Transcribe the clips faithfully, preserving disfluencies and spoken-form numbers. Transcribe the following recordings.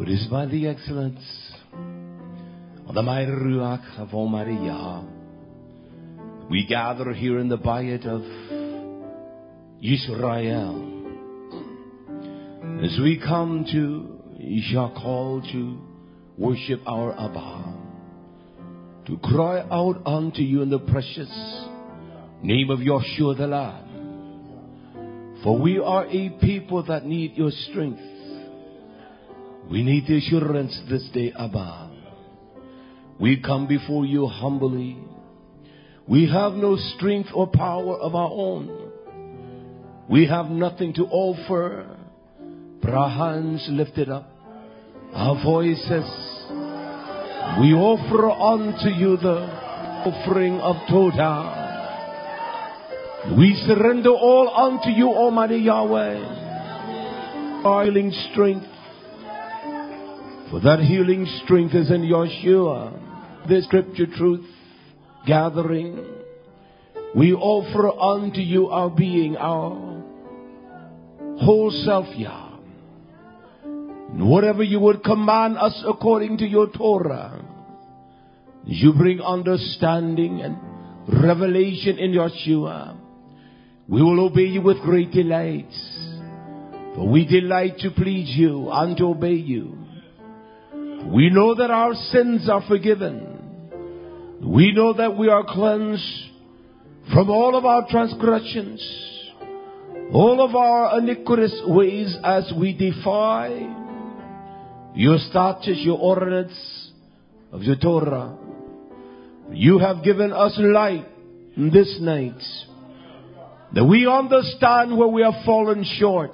For it is by the excellence of the mighty Ruach of Almighty Yah we gather here in the Bayit of Yisrael. As we come to Yishakol to worship our Abba, to cry out unto you in the precious name of Yeshua the Lamb. For we are a people that need your strength. We need the assurance this day, Abba. We come before you humbly. We have no strength or power of our own. We have nothing to offer. But our hands lifted up, our voices, we offer unto you the offering of Todah. We surrender all unto you, Almighty Yahweh. Our healing strength. For that healing strength is in Yeshua. This scripture truth gathering, we offer unto you our being, our whole self, Yah. Whatever you would command us according to your Torah, you bring understanding and revelation in Yeshua. We will obey you with great delight. For we delight to please you and to obey you. We know that our sins are forgiven. We know that we are cleansed from all of our transgressions, all of our iniquitous ways as we defy your statutes, your ordinance of your Torah. You have given us light this night, that we understand where we have fallen short,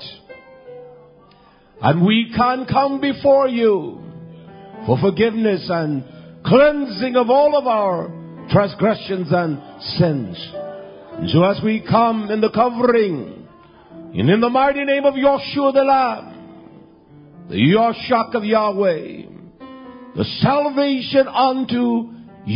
and we can come before you for forgiveness and cleansing of all of our transgressions and sins. And so as we come in the covering and in the mighty name of Yeshua the Lamb, the Yoshak of Yahweh, the salvation unto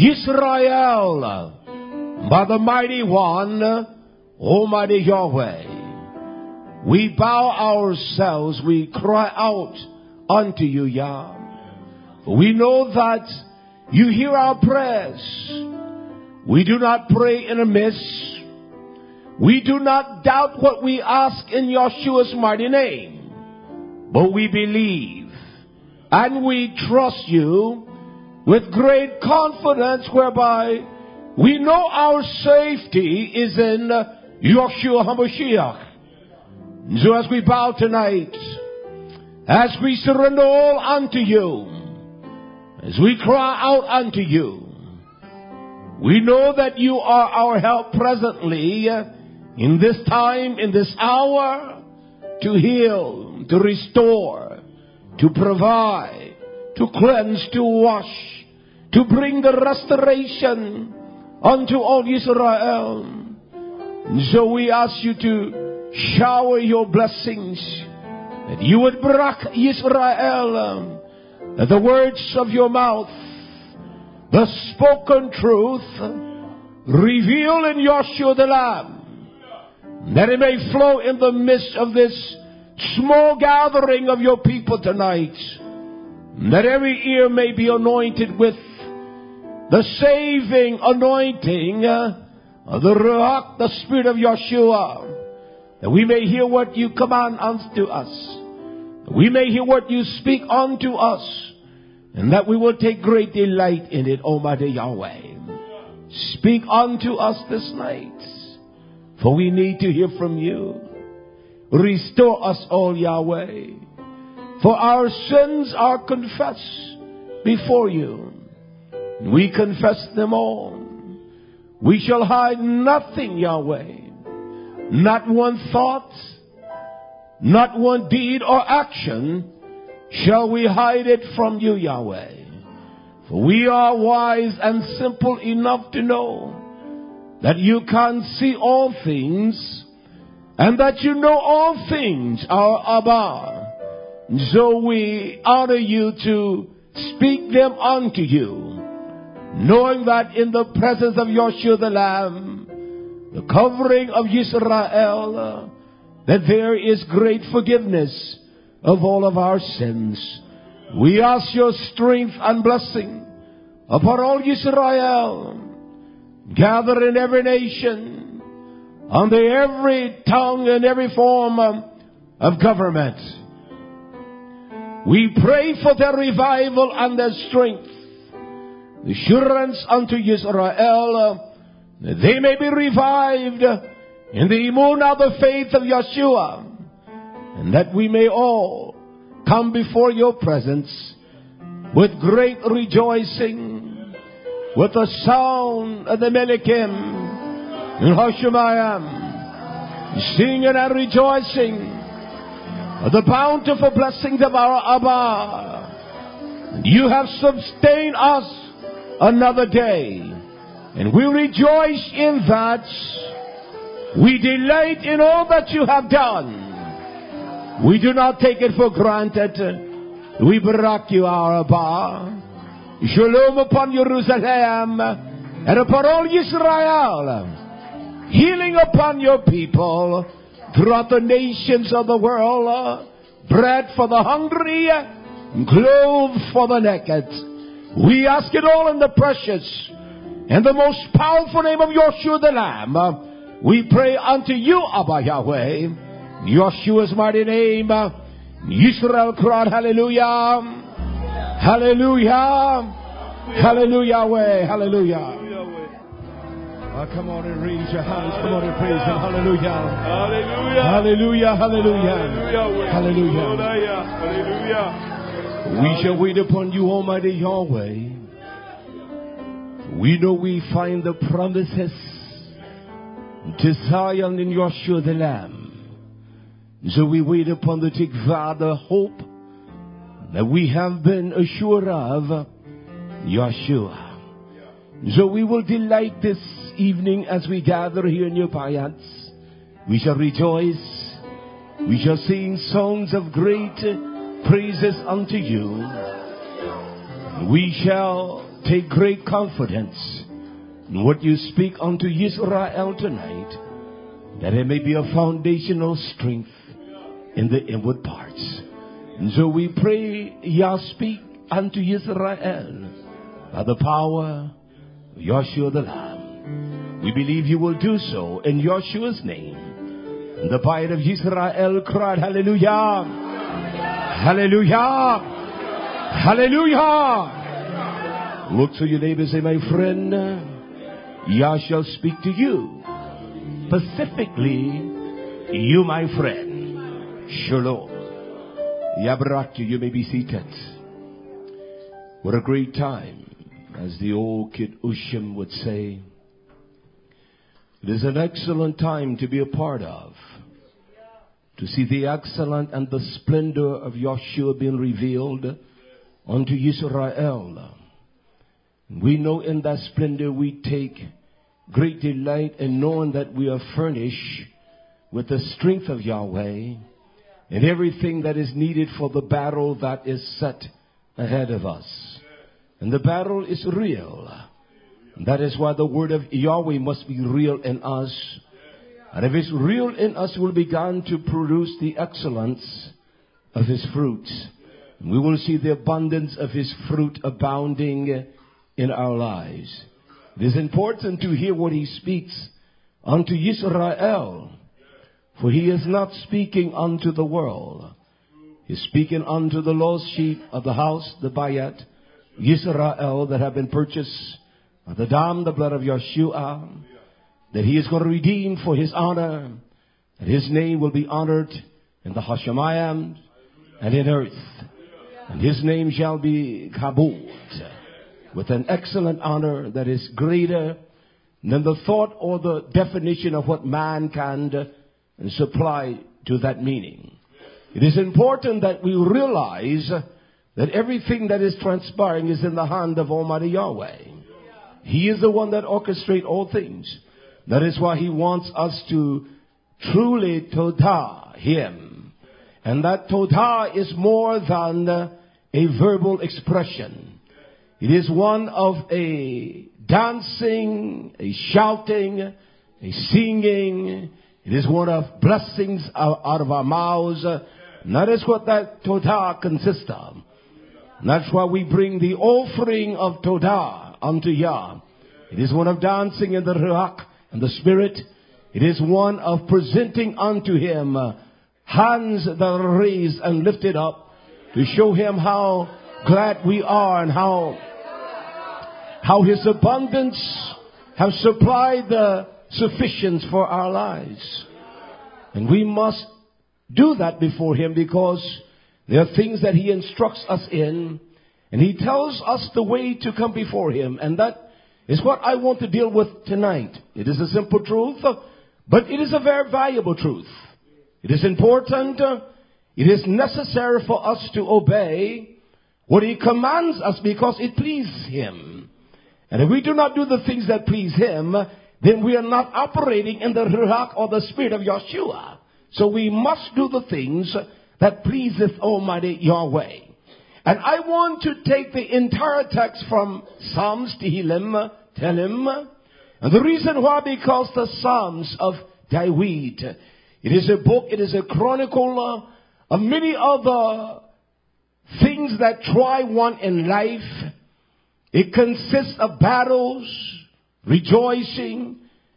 Yisrael by the mighty one, Almighty Yahweh, we bow ourselves, we cry out unto you, Yah. For we know that you hear our prayers. We do not pray in a miss. We do not doubt what we ask in Yeshua's mighty name. But we believe and we trust you with great confidence, whereby we know our safety is in Yeshua HaMashiach. So as we bow tonight, as we surrender all unto you, as we cry out unto you, we know that you are our help presently in this time, in this hour, to heal, to restore, to provide, to cleanse, to wash, to bring the restoration unto all Israel. And so we ask you to shower your blessings, that you would brak Israel, that the words of your mouth, the spoken truth, reveal in Yeshua the Lamb, that it may flow in the midst of this small gathering of your people tonight, that every ear may be anointed with the saving anointing of the Ruach, the Spirit of Yeshua, that we may hear what you command unto us, that we may hear what you speak unto us, and that we will take great delight in it, Almighty Yahweh. Speak unto us this night, for we need to hear from you. Restore us all, Yahweh, for our sins are confessed before you. We confess them all. We shall hide nothing, Yahweh, not one thought, not one deed or action shall we hide it from you, Yahweh. For we are wise and simple enough to know that you can see all things, and that you know all things, our Abba. So we honor you to speak them unto you, knowing that in the presence of Yeshua the Lamb, the covering of Yisrael, that there is great forgiveness of all of our sins. We ask your strength and blessing upon all Israel, gathered in every nation, under every tongue and every form of government. We pray for their revival and their strength, assurance unto Israel, that they may be revived in the emunah, the faith of Yeshua, and that we may all come before your presence with great rejoicing, with the sound of the Melikim and Hashemayim, singing and rejoicing of the bountiful blessings of our Abba. You have sustained us another day, and we rejoice in that. We delight in all that you have done. We do not take it for granted. We barak you, our Abba. Shalom upon Jerusalem and upon all Israel. Healing upon your people throughout the nations of the world. Bread for the hungry, clothes for the naked. We ask it all in the precious and the most powerful name of Yeshua the Lamb. We pray unto you, Abba Yahweh, Yeshua's mighty name. Yisrael cried, hallelujah, hallelujah, hallelujah, Yahweh, hallelujah. Oh, come on and raise your hands. Come on and praise him. Hallelujah. Hallelujah. Hallelujah. Hallelujah. Hallelujah. We shall wait upon you, Almighty Yahweh. We know we find the promises to Zion in Yeshua the Lamb. So we wait upon the tikvah, the hope that we have been assured of, Yeshua. So we will delight this evening as we gather here in your bayats. We shall rejoice. We shall sing songs of great praises unto you. We shall take great confidence in what you speak unto Israel tonight, that it may be a foundational strength in the inward parts. And so we pray, Yah, speak unto Israel by the power of Yeshua the Lamb. We believe you will do so in Yeshua's name. And the Bayit of Israel cried, hallelujah, hallelujah, hallelujah. Look to your neighbor and say, my friend, Yah shall speak to you. Specifically, you, my friend. Shalom. Yabrak you, you may be seated. What a great time. As the old kid Ushim would say, it is an excellent time to be a part of. To see the excellent and the splendor of Yeshua being revealed unto Israel. We know in that splendor we take great delight in knowing that we are furnished with the strength of Yahweh and everything that is needed for the battle that is set ahead of us. And the battle is real. That is why the word of Yahweh must be real in us. And if it's real in us, we'll begin to produce the excellence of his fruit. We will see the abundance of his fruit abounding in our lives. It is important to hear what he speaks unto Israel. For he is not speaking unto the world. He's speaking unto the lost sheep of the house, the Bayat, Yisrael, that have been purchased by the dam, the blood of Yeshua, that he is going to redeem for his honor, that his name will be honored in the Hashemayim and in earth. And his name shall be Kabod, with an excellent honor that is greater than the thought or the definition of what man can supply to that meaning. It is important that we realize that everything that is transpiring is in the hand of Almighty Yahweh. He is the one that orchestrates all things. That is why he wants us to truly todah him. And that todah is more than a verbal expression. It is one of a dancing, a shouting, a singing. It is one of blessings out of our mouths. And that is what that todah consists of. And that's why we bring the offering of Todah unto Yah. It is one of dancing in the Ruach and the Spirit. It is one of presenting unto Him uh, hands that are raised and lifted up to show Him how glad we are and how, how His abundance have supplied the sufficiency for our lives. And we must do that before Him because there are things that He instructs us in, and He tells us the way to come before Him. And that is what I want to deal with tonight. It is a simple truth, but it is a very valuable truth. It is important. It is necessary for us to obey what He commands us because it pleases Him. And if we do not do the things that please Him, then we are not operating in the Ruach or the Spirit of Yeshua. So we must do the things that pleaseth Almighty Yahweh. And I want to take the entire text from Psalms, Tehillim, Tehillim. And the reason why, because the Psalms of David, it is a book, it is a chronicle uh, of many other things that try one in life. It consists of battles, rejoicing.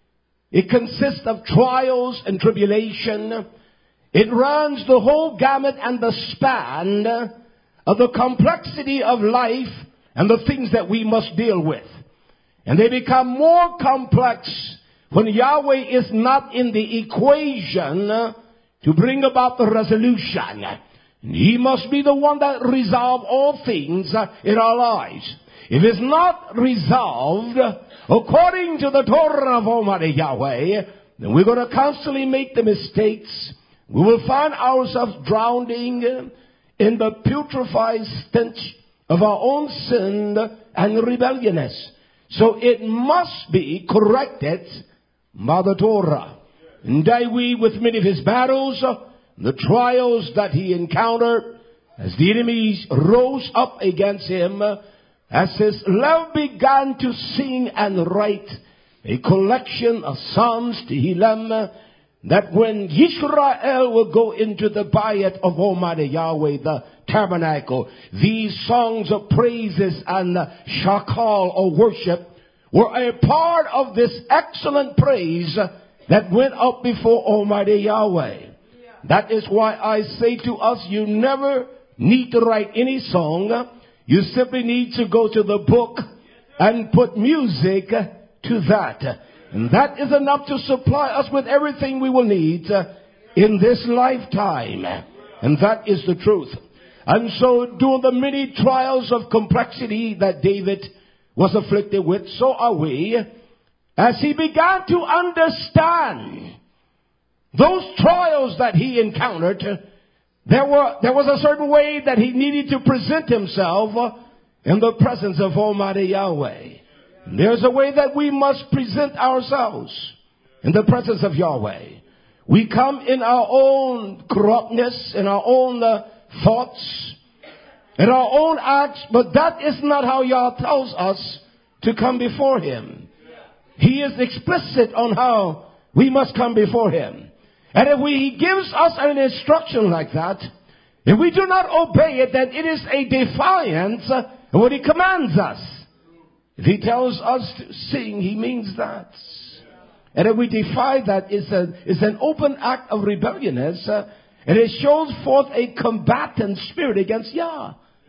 It consists of trials and tribulation. It runs the whole gamut and the span of the complexity of life and the things that we must deal with. And they become more complex when Yahweh is not in the equation to bring about the resolution. He must be the one that resolves all things in our lives. If it's not resolved according to the Torah of Almighty Yahweh, then we're going to constantly make the mistakes. We will find ourselves drowning in the putrefied stench of our own sin and rebelliousness. So it must be corrected by the Torah. And David, with many of his battles, the trials that he encountered, as the enemies rose up against him, as his love began to sing and write a collection of psalms, Tehillim, that when Yisrael will go into the Bayat of Almighty Yahweh, the tabernacle, these songs of praises and shakal or worship were a part of this excellent praise that went up before Almighty Yahweh. Yeah. That is why I say to us, you never need to write any song. You simply need to go to the book and put music to that. And that is enough to supply us with everything we will need in this lifetime. And that is the truth. And so during the many trials of complexity that David was afflicted with, so are we. As he began to understand those trials that he encountered, there were there was a certain way that he needed to present himself in the presence of Almighty Yahweh. There's a way that we must present ourselves in the presence of Yahweh. We come in our own corruptness, in our own uh, thoughts, in our own acts, but that is not how Yah tells us to come before Him. He is explicit on how we must come before Him. And if we, He gives us an instruction like that, if we do not obey it, then it is a defiance of what He commands us. If He tells us to sing, He means that. And if we defy that, it's, a, it's an open act of rebelliousness, uh, and it shows forth a combatant spirit against Yah.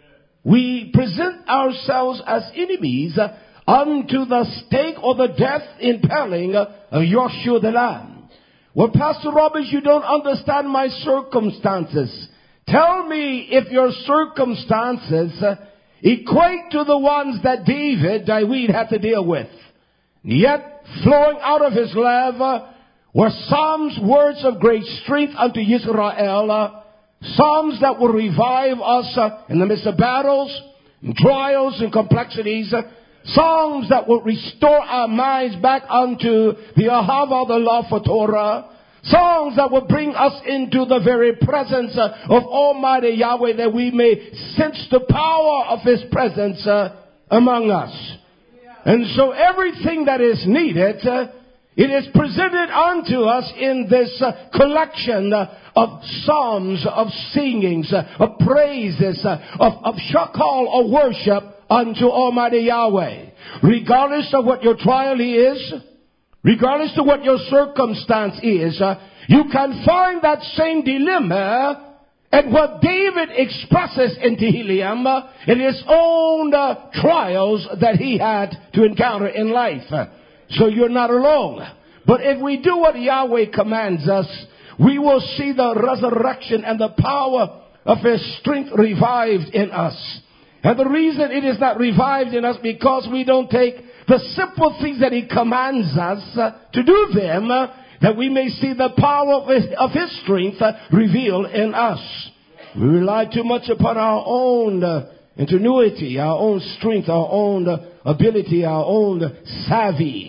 We present ourselves as enemies uh, unto the stake or the death impaling uh, of Yeshua the Lamb. Well, Pastor Roberts, you don't understand my circumstances. Tell me if your circumstances uh, equate to the ones that David, David had to deal with. Yet, flowing out of his love uh, were Psalms, words of great strength unto Israel, uh, Psalms that will revive us uh, in the midst of battles, and trials, and complexities, uh, Psalms that will restore our minds back unto the Ahava, the love for Torah, Songs that will bring us into the very presence uh, of Almighty Yahweh, that we may sense the power of His presence uh, among us. Yeah. And so everything that is needed uh, It is presented unto us in this uh, collection uh, of psalms, of singings, uh, of praises, uh, of, of shakal or worship unto Almighty Yahweh. Regardless of what your trial is, regardless of what your circumstance is, uh, you can find that same dilemma and what David expresses in Tehillim uh, in his own uh, trials that he had to encounter in life. So you're not alone. But if we do what Yahweh commands us, we will see the resurrection and the power of His strength revived in us. And the reason it is not revived in us because we don't take the simple things that He commands us uh, to do them, uh, that we may see the power of His, of his strength uh, revealed in us. We rely too much upon our own uh, ingenuity, our own strength, our own uh, ability, our own savvy.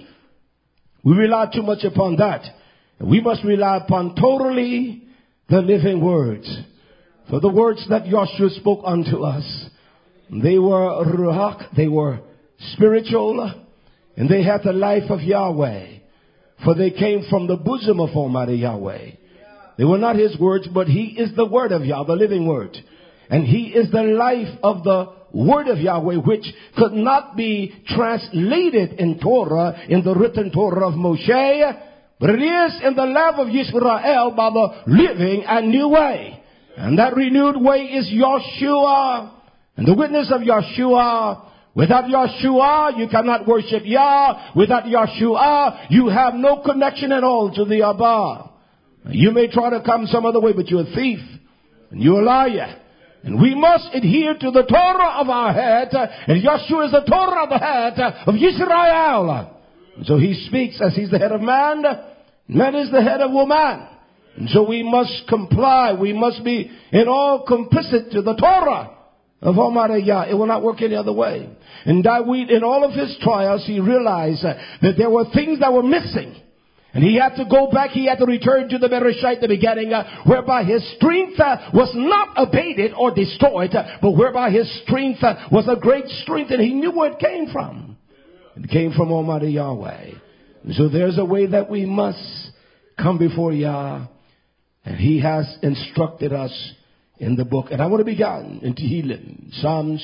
We rely too much upon that. We must rely upon totally the living words. For the words that Joshua spoke unto us, they were ruach, they were spiritual, and they had the life of Yahweh. For they came from the bosom of Almighty Yahweh. They were not His words, but He is the word of Yahweh, the living word. And He is the life of the word of Yahweh, which could not be translated in Torah, in the written Torah of Moshe, but it is in the love of Yisrael by the living and new way. And that renewed way is Yeshua. And the witness of Yeshua. Without Yeshua, you cannot worship Yah. Without Yeshua, you have no connection at all to the Abba. You may try to come some other way, but you're a thief. And you're a liar. And we must adhere to the Torah of our head. And Yeshua is the Torah of the head of Yisrael. And so He speaks as He's the head of man. Man is the head of woman. And so we must comply. We must be in all complicit to the Torah of Almighty Yah. It will not work any other way. And David, in all of his trials, he realized that there were things that were missing. And he had to go back, he had to return to the Bereshit, the beginning, uh, whereby his strength uh, was not abated or destroyed, uh, but whereby his strength uh, was a great strength, and he knew where it came from. It came from Almighty Yahweh. And so there's a way that we must come before Yah, and He has instructed us in the book. And I want to begin in Tehillim, Psalms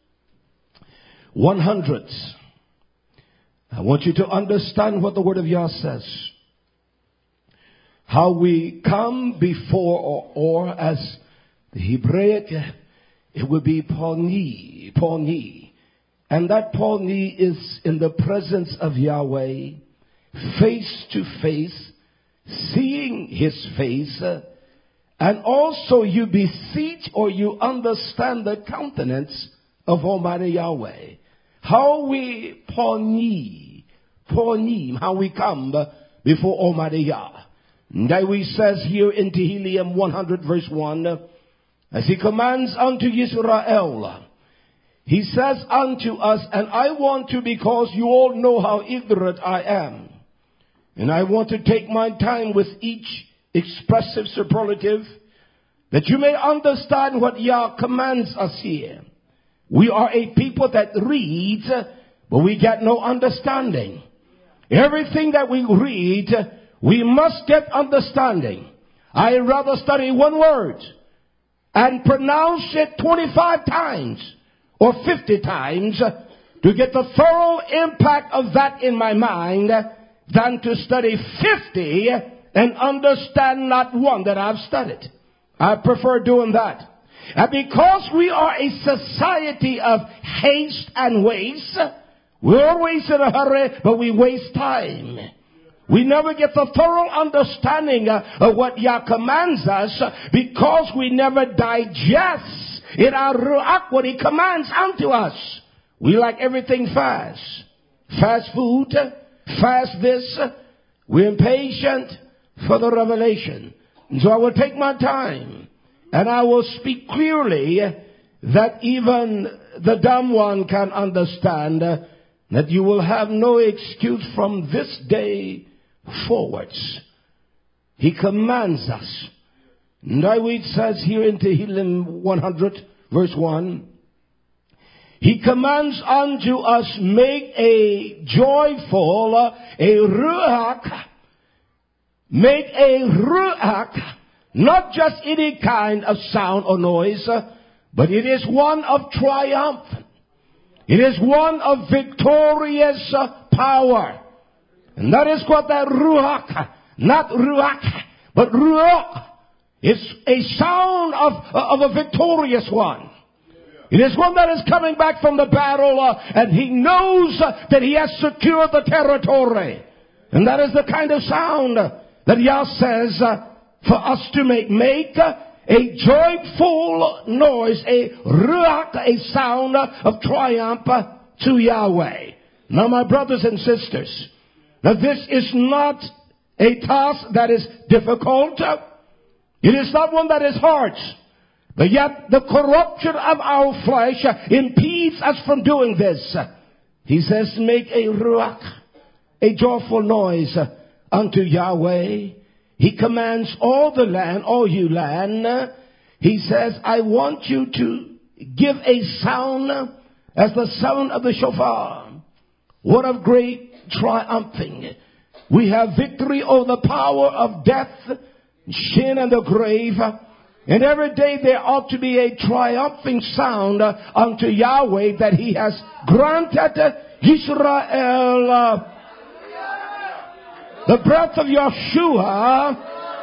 one hundred. I want you to understand what the Word of Yah says. How we come before, or, or as the Hebraic, it would be poni, poni. And that poni is in the presence of Yahweh, face to face, seeing His face, and also you beseech or you understand the countenance of Almighty Yahweh. How we poni, poni, how we come before Almighty Yah. David says here in Tehillim one hundred verse one, as He commands unto Yisrael, He says unto us, and I want to, because you all know how ignorant I am, and I want to take my time with each expressive superlative, that you may understand what Yah commands us here. We are a people that read, but we get no understanding. Everything that we read, we must get understanding. I rather study one word and pronounce it twenty-five times or fifty times to get the thorough impact of that in my mind than to study fifty and understand not one that I've studied. I prefer doing that. And because we are a society of haste and waste, we're always in a hurry, but we waste time. We never get the thorough understanding uh, of what Yah commands us uh, because we never digest in our ruach what He commands unto us. We like everything fast. Fast food, fast this. We're impatient for the revelation. And so I will take my time and I will speak clearly that even the dumb one can understand uh, that you will have no excuse from this day forwards. He commands us. David says here in Tehillim one hundred verse one, He commands unto us, make a joyful, uh, a ruach, make a ruach, not just any kind of sound or noise, uh, but it is one of triumph. It is one of victorious uh, power. And that is what that ruach, not ruach, but ruach, is a sound of, uh, of a victorious one. It is one that is coming back from the battle, uh, and he knows uh, that he has secured the territory. And that is the kind of sound uh, that Yah says uh, for us to make. Make uh, a joyful noise, a ruach, a sound uh, of triumph uh, to Yahweh. Now, my brothers and sisters, now this is not a task that is difficult. It is not one that is hard. But yet the corruption of our flesh impedes us from doing this. He says, make a ruach, a joyful noise unto Yahweh. He commands all the land, all you land. He says, I want you to give a sound as the sound of the shofar. What of great triumphing. We have victory over the power of death, sin, and the grave. And every day there ought to be a triumphing sound uh, unto Yahweh that he has granted uh, Israel uh, the breath of Yeshua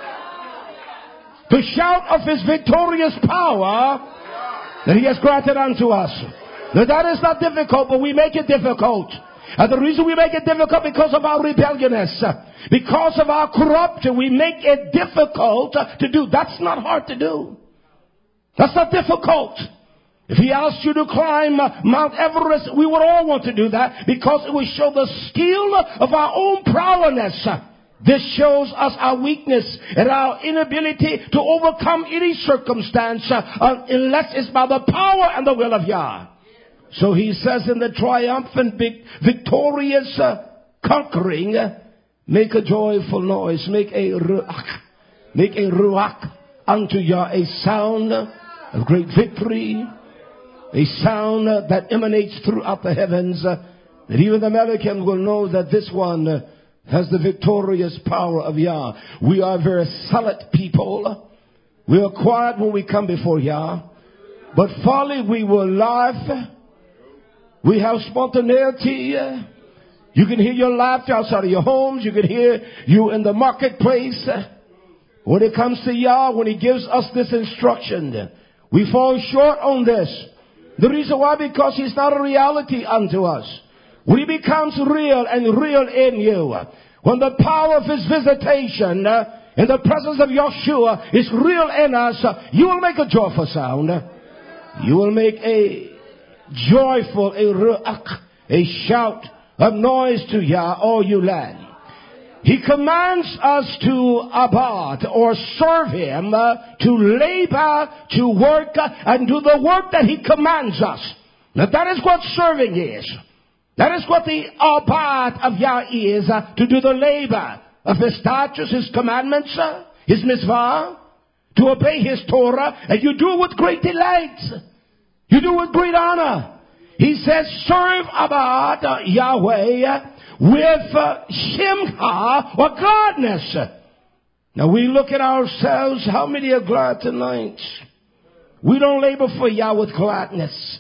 to shout of his victorious power that he has granted unto us. Now that is not difficult, but we make it difficult. And the reason we make it difficult because of our rebelliousness, because of our corruption, we make it difficult to do. That's not hard to do. That's not difficult. If he asked you to climb Mount Everest, we would all want to do that because it would show the skill of our own prowess. This shows us our weakness and our inability to overcome any circumstance uh, unless it's by the power and the will of Yah. So he says in the triumphant, victorious, uh, conquering, uh, make a joyful noise, make a ruach, make a ruach unto Yah, a sound of great victory, a sound uh, that emanates throughout the heavens, uh, that even the Americans will know that this one uh, has the victorious power of Yah. We are very silent people. We are quiet when we come before Yah, but folly we will laugh. We have spontaneity. You can hear your laughter outside of your homes. You can hear you in the marketplace. When it comes to Yah, when he gives us this instruction, we fall short on this. The reason why? Because he's not a reality unto us. When he becomes real and real in you, when the power of his visitation in the presence of Yeshua is real in us, you will make a joyful sound. You will make a joyful, a ruach, a shout of noise to Yah, all you land. He commands us to abad or serve him, uh, to labor, to work, uh, and do the work that he commands us. Now that is what serving is. That is what the abad of Yah is, uh, to do the labor of his statutes, his commandments, uh, his mitzvah, to obey his Torah, and you do it with great delight. You do it with great honor. He says, serve abad uh, Yahweh with uh, shimcha or gladness. Now we look at ourselves. How many are glad tonight? We don't labor for Yah with gladness.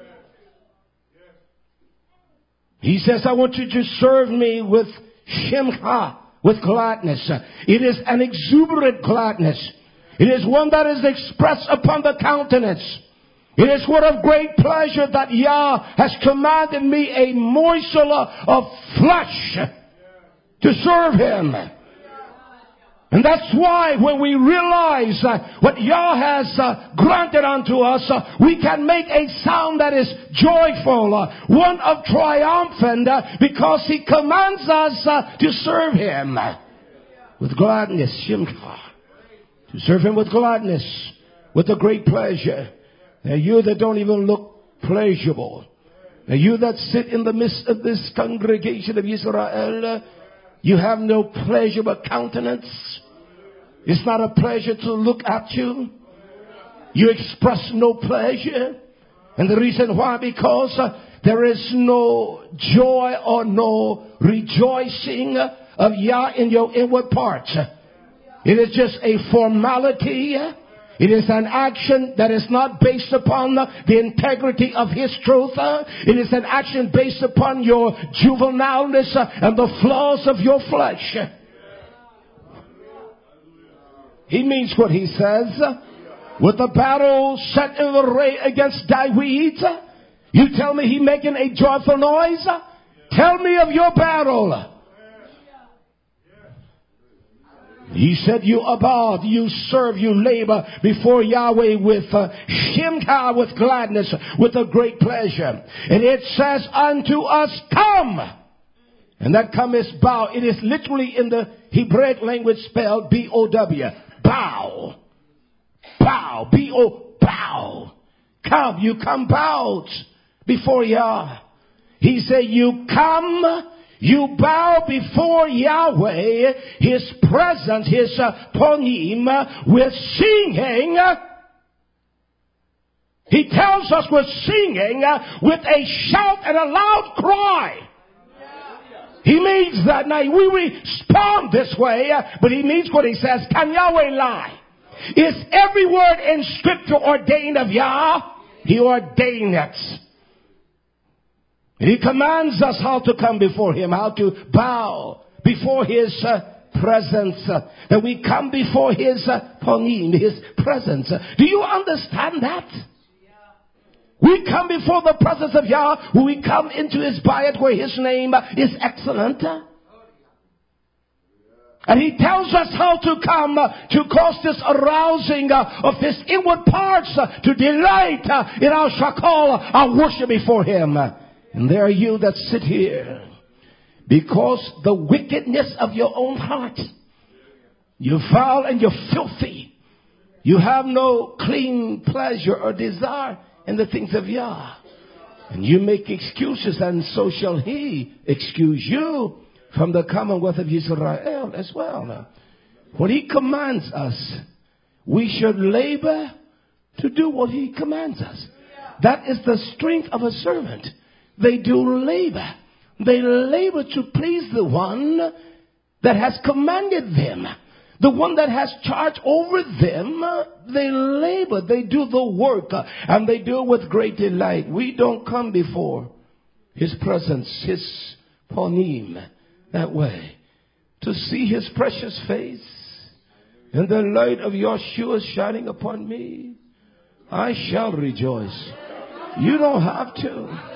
He says, I want you to serve me with shimcha, with gladness. It is an exuberant gladness. It is one that is expressed upon the countenance. It is what of great pleasure that Yah has commanded me a morsel of flesh to serve him. And that's why when we realize uh, what Yah has uh, granted unto us, uh, we can make a sound that is joyful, uh, one of triumphant, uh, because he commands us uh, to serve him with gladness, shimcha, to serve him with gladness, with a great pleasure. Now you that don't even look pleasurable, now you that sit in the midst of this congregation of Israel, you have no pleasurable countenance. It's not a pleasure to look at you. You express no pleasure. And the reason why, because uh, there is no joy or no rejoicing of Yah in your inward parts. It is just a formality. It is an action that is not based upon the integrity of His truth. It is an action based upon your juvenileness and the flaws of your flesh. He means what he says. With the battle set in array against thy weeds, you tell me he making a joyful noise? Tell me of your battle. He said, you abode, you serve, you labor before Yahweh with uh, shimka, with gladness, with a great pleasure. And it says unto us, come. And that come is bow. It is literally in the Hebraic language spelled B O W. Bow. Bow. B O bow. Come. You come bowed before Yah. He said, you come. You bow before Yahweh, His presence, His uh, ponim, uh, with singing. He tells us we're singing uh, with a shout and a loud cry. He means that now we respond this way, uh, but he means what he says. Can Yahweh lie? Is every word in Scripture ordained of Yah? He ordained it. And he commands us how to come before him, how to bow before his uh, presence. Uh, that we come before his uh, ponim, his presence. Uh, do you understand that? Yeah. We come before the presence of Yah. We come into his bayat where his name uh, is excellent. Uh, and he tells us how to come uh, to cause this arousing uh, of his inward parts uh, to delight uh, in our shakal, our worship before him. Uh, And there are you that sit here because the wickedness of your own heart. You're foul and you're filthy. You have no clean pleasure or desire in the things of Yah. And you make excuses, and so shall he excuse you from the commonwealth of Israel as well. Now, when he commands us, we should labor to do what he commands us. That is the strength of a servant. They do labor. They labor to please the one that has commanded them. The one that has charge over them. They labor. They do the work. And they do it with great delight. We don't come before his presence, his ponim, that way. To see his precious face and the light of Yeshua shining upon me. I shall rejoice. You don't have to.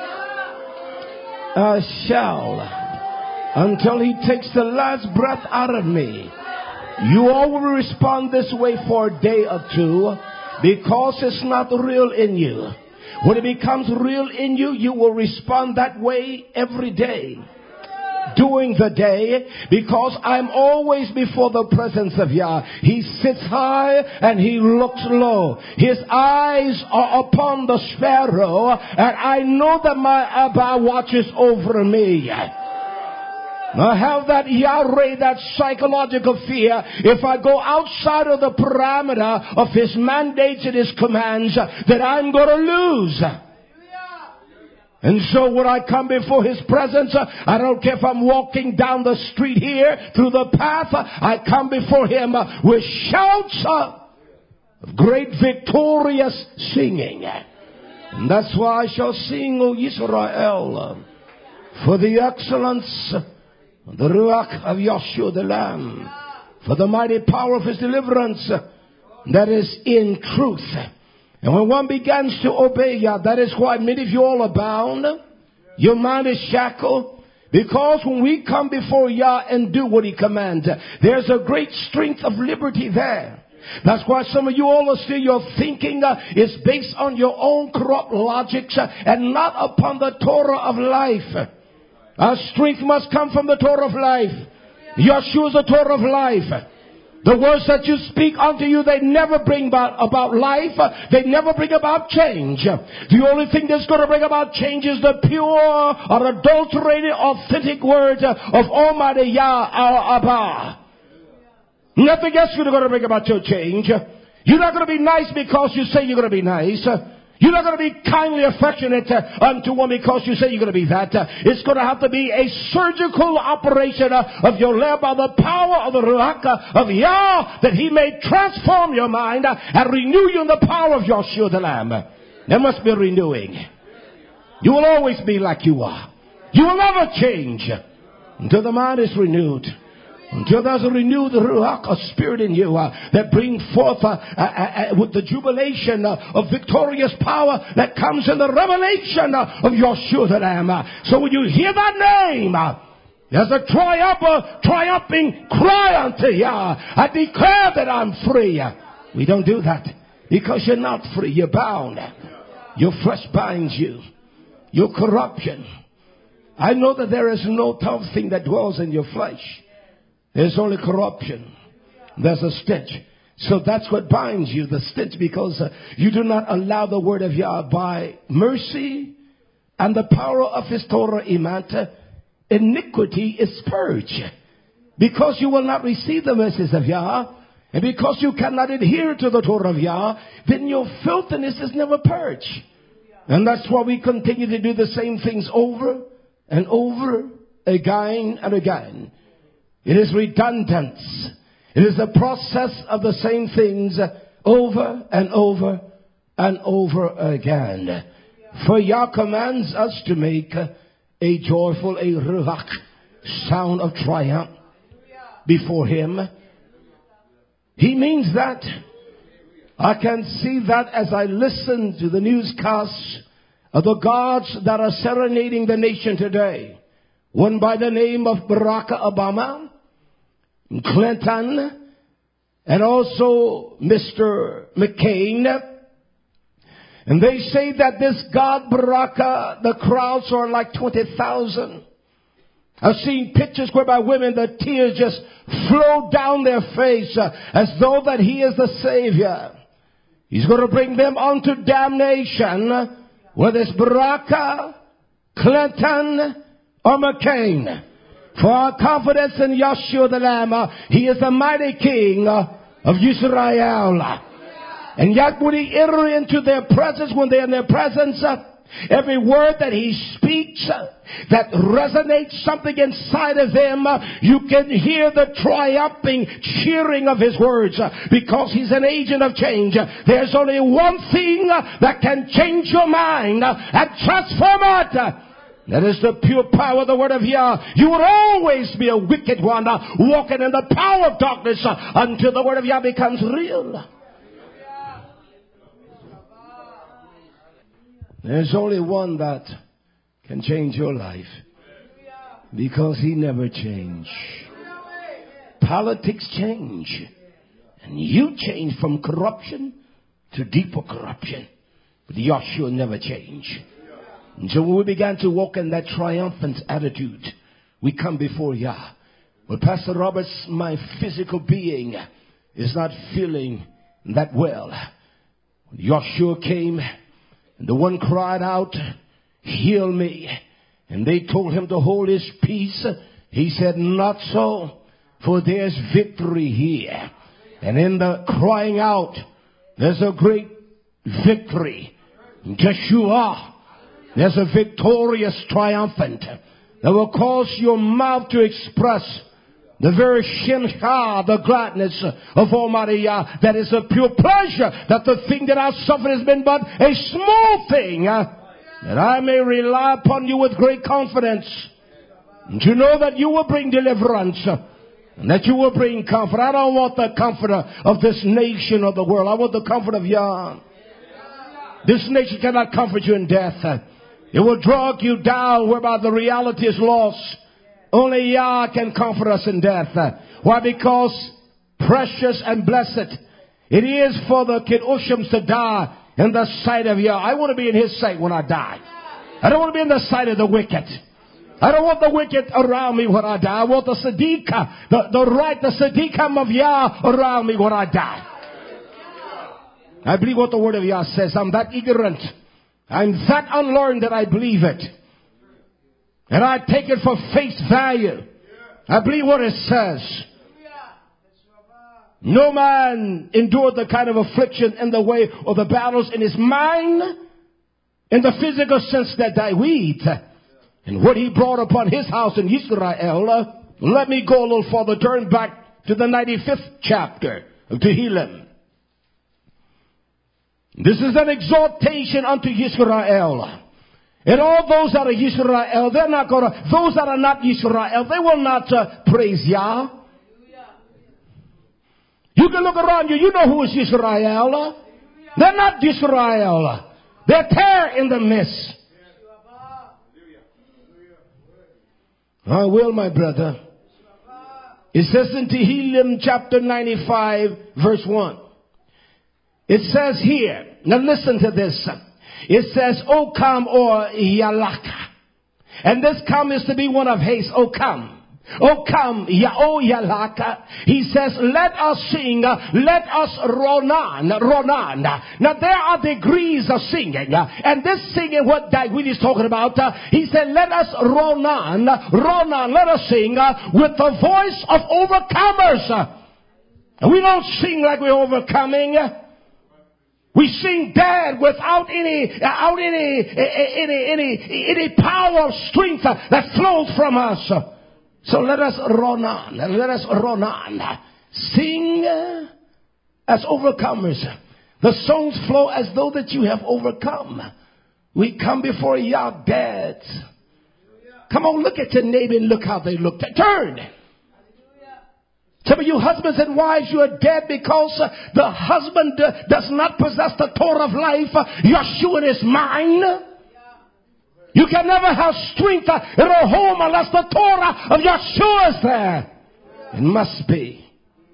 I shall, until he takes the last breath out of me. You all will respond this way for a day or two, because it's not real in you. When it becomes real in you, you will respond that way every day, during the day, because I'm always before the presence of Yah. He sits high and he looks low. His eyes are upon the sparrow, and I know that my Abba watches over me. I have that Yahweh, that psychological fear. If I go outside of the parameter of his mandates and his commands, that I'm going to lose. And so when I come before his presence, I don't care if I'm walking down the street here, through the path, I come before him with shouts of great victorious singing. And that's why I shall sing, O Israel, for the excellence, the Ruach of Yeshua the Lamb, for the mighty power of his deliverance that is in truth. And when one begins to obey Yah, that is why many of you all are bound. Your mind is shackled. Because when we come before Yah and do what he commands, there's a great strength of liberty there. That's why some of you all are still, your thinking uh, is based on your own corrupt logics uh, and not upon the Torah of life. Our strength must come from the Torah of life. Yeshua is the Torah of life. The words that you speak unto you, they never bring about, about life. They never bring about change. The only thing that's going to bring about change is the pure, unadulterated, authentic word of Almighty Yah, our Abba. Nothing else is going to bring about your change. You're not going to be nice because you say you're going to be nice. You're not going to be kindly affectionate uh, unto one because you say you're going to be that. Uh, it's going to have to be a surgical operation uh, of your love by the power of the Ruach uh, of Yah, that He may transform your mind uh, and renew you in the power of Yahshua the Lamb. There must be renewing. You will always be like you are. You will never change until the mind is renewed. Until there's a renewed Ruach, a spirit in you uh, that brings forth uh, uh, uh, with the jubilation uh, of victorious power that comes in the revelation uh, of Yahshua the Lamb. Uh, so when you hear that name, uh, there's a triumph, uh, triumphing cry unto Yah. I declare that I'm free. Uh, we don't do that because you're not free. You're bound. Your flesh binds you. Your corruption. I know that there is no tough thing that dwells in your flesh. There's only corruption. There's a stench. So that's what binds you, the stench, because uh, you do not allow the word of Yah by mercy and the power of His Torah imanta. Iniquity is purged. Because you will not receive the mercies of Yah, and because you cannot adhere to the Torah of Yah, then your filthiness is never purged. And that's why we continue to do the same things over and over again and again. It is redundant. It is the process of the same things over and over and over again. For Yah commands us to make a joyful, a ruach sound of triumph before Him. He means that. I can see that as I listen to the newscasts of the gods that are serenading the nation today. One by the name of Barack Obama, Clinton, and also Mister McCain. And they say that this God Baraka, the crowds are like twenty thousand. I've seen pictures whereby women, the tears just flow down their face uh, as though that He is the Savior. He's going to bring them unto damnation, whether it's Baraka, Clinton, or McCain. For our confidence in Yahshua the Lamb, uh, He is the mighty King uh, of Israel. And yet when He enter into their presence, when they're in their presence, uh, every word that He speaks uh, that resonates something inside of them, uh, you can hear the triumphing cheering of His words uh, because He's an agent of change. Uh, there's only one thing uh, that can change your mind uh, and transform it. Uh, That is the pure power of the word of Yah. You will always be a wicked one, uh, walking in the power of darkness uh, until the word of Yah becomes real. There's only one that can change your life, because He never changed. Politics change, and you change from corruption to deeper corruption, but Yahshua never changed. And so when we began to walk in that triumphant attitude, we come before Yah. Well, Pastor Roberts, my physical being is not feeling that well. When Yahshua came, and the one cried out, "Heal me." And they told him to hold his peace. He said, "Not so, for there's victory here." And in the crying out, there's a great victory. Joshua. There's a victorious triumphant that will cause your mouth to express the very shincha, the gladness of Almighty Yah. That is a pure pleasure, that the thing that I suffered has been but a small thing, uh, that I may rely upon you with great confidence, and to know that you will bring deliverance, uh, and that you will bring comfort. I don't want the comfort of this nation or the world. I want the comfort of Yah. This nation cannot comfort you in death. It will drag you down whereby the reality is lost. Only Yah can comfort us in death. Why? Because precious and blessed it is for the Kiddushim to die in the sight of Yah. I want to be in His sight when I die. I don't want to be in the sight of the wicked. I don't want the wicked around me when I die. I want the Siddiqah, the, the right, the Siddiqah of Yah around me when I die. I believe what the word of Yah says. I'm that ignorant. I'm that unlearned that I believe it. And I take it for face value. I believe what it says. No man endured the kind of affliction in the way or the battles in his mind in the physical sense that David and what he brought upon his house in Israel. Let me go a little further. Turn back to the ninety-fifth chapter of Tehillim. This is an exhortation unto Israel. And all those that are Israel, they're not going to, those that are not Israel, they will not uh, praise Yah. You can look around you, you know who is Israel. They're not Israel. They're there in the midst. I will, my brother. It says in Tehillim chapter ninety-five, verse one. It says here, now listen to this. It says, O come, or Yalaka. And this come is to be one of haste. O come. O come, Ya O Yalaka. He says, let us sing, uh, let us ronan, ronan. Now there are degrees of singing. Uh, and this singing, what David is talking about, uh, he said, let us ronan, ronan, let us sing uh, with the voice of overcomers. Uh, and we don't sing like we're overcoming. Uh, We sing dead without any, out any, any, any, any power of strength that flows from us. So let us run on. Let us run on. Sing as overcomers. The songs flow as though that you have overcome. We come before Yah dead. Come on, look at your neighbor and look how they look. Turn. Some of you husbands and wives, you are dead because uh, the husband uh, does not possess the Torah of life. Uh, Yeshua is mine. You can never have strength uh, in a home unless the Torah of Yeshua is there. It must be.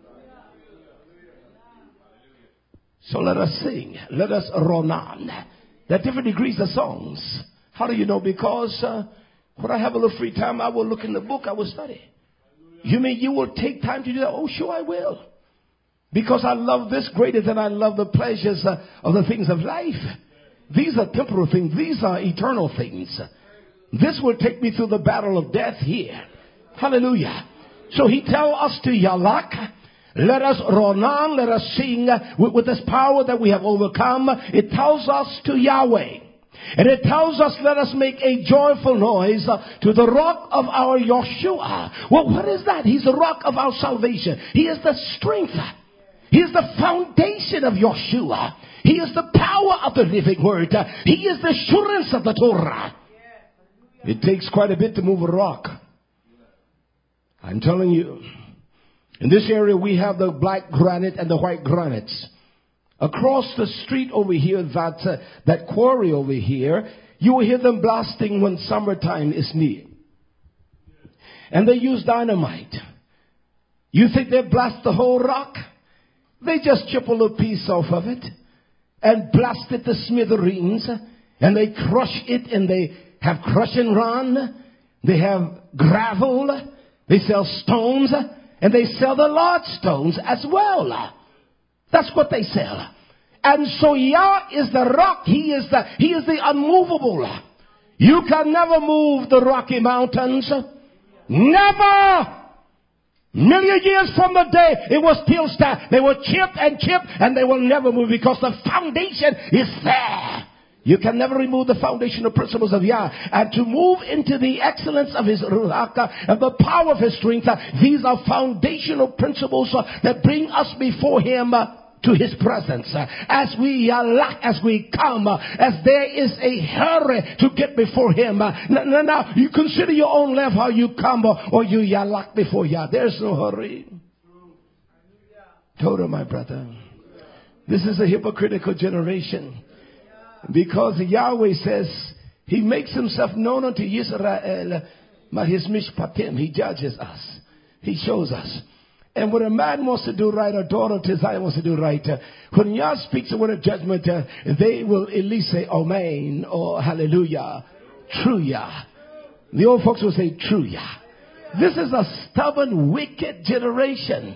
So let us sing. Let us ronan. There are different degrees of songs. How do you know? Because uh, when I have a little free time, I will look in the book, I will study. You mean you will take time to do that? Oh, sure I will. Because I love this greater than I love the pleasures uh, of the things of life. These are temporal things. These are eternal things. This will take me through the battle of death here. Hallelujah. So he tells us to Yalak. Let us ronan. Let us sing with, with this power that we have overcome. It tells us to Yahweh. And it tells us, let us make a joyful noise uh, to the rock of our Yeshua. Well, what is that? He's the rock of our salvation. He is the strength. He is the foundation of Yeshua. He is the power of the living word. Uh, he is the assurance of the Torah. It takes quite a bit to move a rock. I'm telling you. In this area, we have the black granite and the white granites. Across the street over here, that uh, that quarry over here, you will hear them blasting when summertime is near. And they use dynamite. You think they blast the whole rock? They just chip a little piece off of it and blast it to smithereens. And they crush it, and they have crush and run. They have gravel. They sell stones. And they sell the large stones as well. That's what they sell. And so Yah is the rock. He is the, he is the unmovable. You can never move the Rocky Mountains. Never. Million years from the day it was still stand. They were chipped and chipped, and they will never move because the foundation is there. You can never remove the foundational principles of Yah. And to move into the excellence of His Ruach and the power of His strength, these are foundational principles that bring us before Him to His presence. As we yalak, as we come, as there is a hurry to get before Him. Now, now you consider your own life, how you come or you yalak before Yah. There's no hurry. Total, my brother. This is a hypocritical generation. Because Yahweh says He makes Himself known unto Israel by His mishpatim. He judges us. He shows us. And when a man wants to do right, or daughter to Zion wants to do right, uh, when Yah speaks a word of judgment, uh, they will at least say Amen or Hallelujah. True Yah. The old folks will say true Yah. This is a stubborn, wicked generation.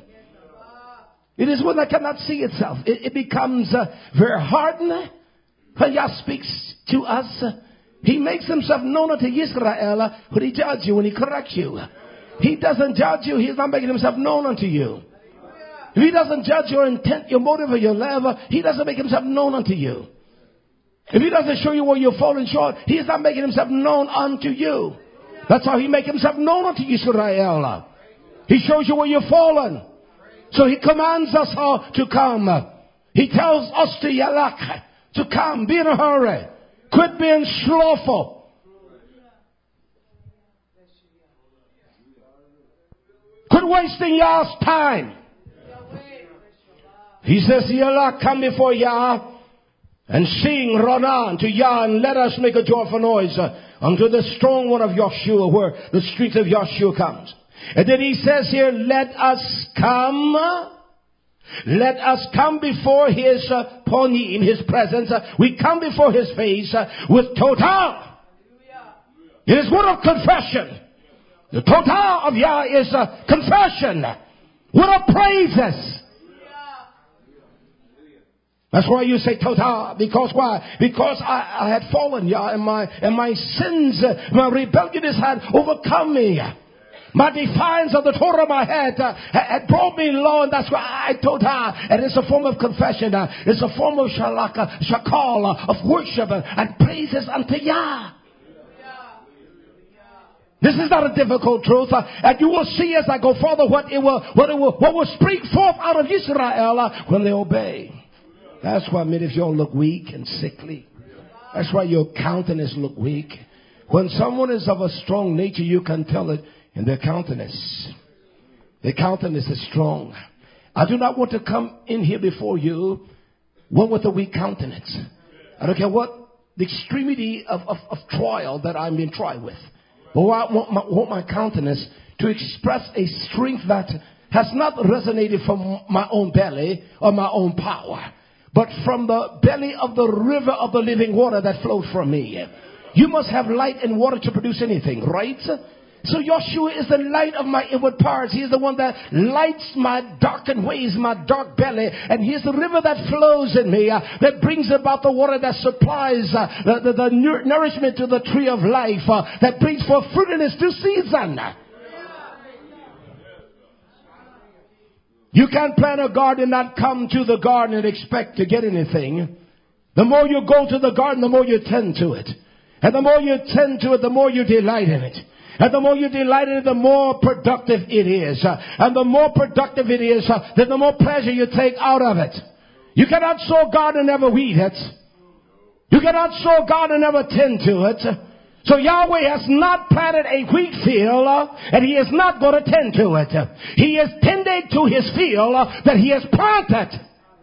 It is one that cannot see itself. It, it becomes uh, very hardened. When Yah speaks to us, He makes Himself known unto Israel when He judges you, when He corrects you. He doesn't judge you. He's not making Himself known unto you. If He doesn't judge your intent, your motive, or your love, He doesn't make Himself known unto you. If he doesn't show you where you're falling short, he is not making himself known unto you. That's how he makes himself known unto Israel. He shows you where you're fallen. So he commands us all to come. He tells us to yalak, to come, be in a hurry. Quit being slothful. Quit wasting Yah's time. He says, yalak, come before Yah and sing Ronan to Yah, and let us make a joyful noise uh, unto the strong one of Yahshua, where the strength of Yahshua comes. And then he says here, let us come. Let us come before his uh, ponim, his presence. Uh, we come before his face uh, with total. It is word of confession. The total of Yah is uh, confession. Word of praises. That's why you say total. Because why? Because I, I had fallen, Yah, and my and my sins, uh, my rebellion had overcome me. My defiance of the Torah of my head uh, had brought me low, and that's why I told her. And it's a form of confession. Uh, it's a form of shalaka, shakal, uh, of worship uh, and praises unto Yah. This is not a difficult truth, uh, and you will see as I go further what it will, what it will, what will spring forth out of Israel uh, when they obey. That's why many of y'all look weak and sickly. That's why your countenance look weak. When someone is of a strong nature, you can tell it in their countenance. Their countenance is strong. I do not want to come in here before you one with a weak countenance. I don't care what the extremity of, of, of trial that I'm being tried with. But I want my, want my countenance to express a strength that has not resonated from my own belly or my own power, but from the belly of the river of the living water that flows from me. You must have light and water to produce anything, right? So Yahshua is the light of my inward parts. He is the one that lights my darkened ways, my dark belly. And he is the river that flows in me, uh, that brings about the water that supplies uh, the, the, the nourishment to the tree of life, uh, that brings forth fruit in its due season. You can't plant a garden and not come to the garden and expect to get anything. The more you go to the garden, the more you tend to it. And the more you tend to it, the more you delight in it. And the more you delight in it, the more productive it is. Uh, and the more productive it is, uh, then the more pleasure you take out of it. You cannot sow garden and never weed it. You cannot sow garden and never tend to it. So Yahweh has not planted a wheat field, uh, and he is not going to tend to it. He is tending to his field uh, that he has planted.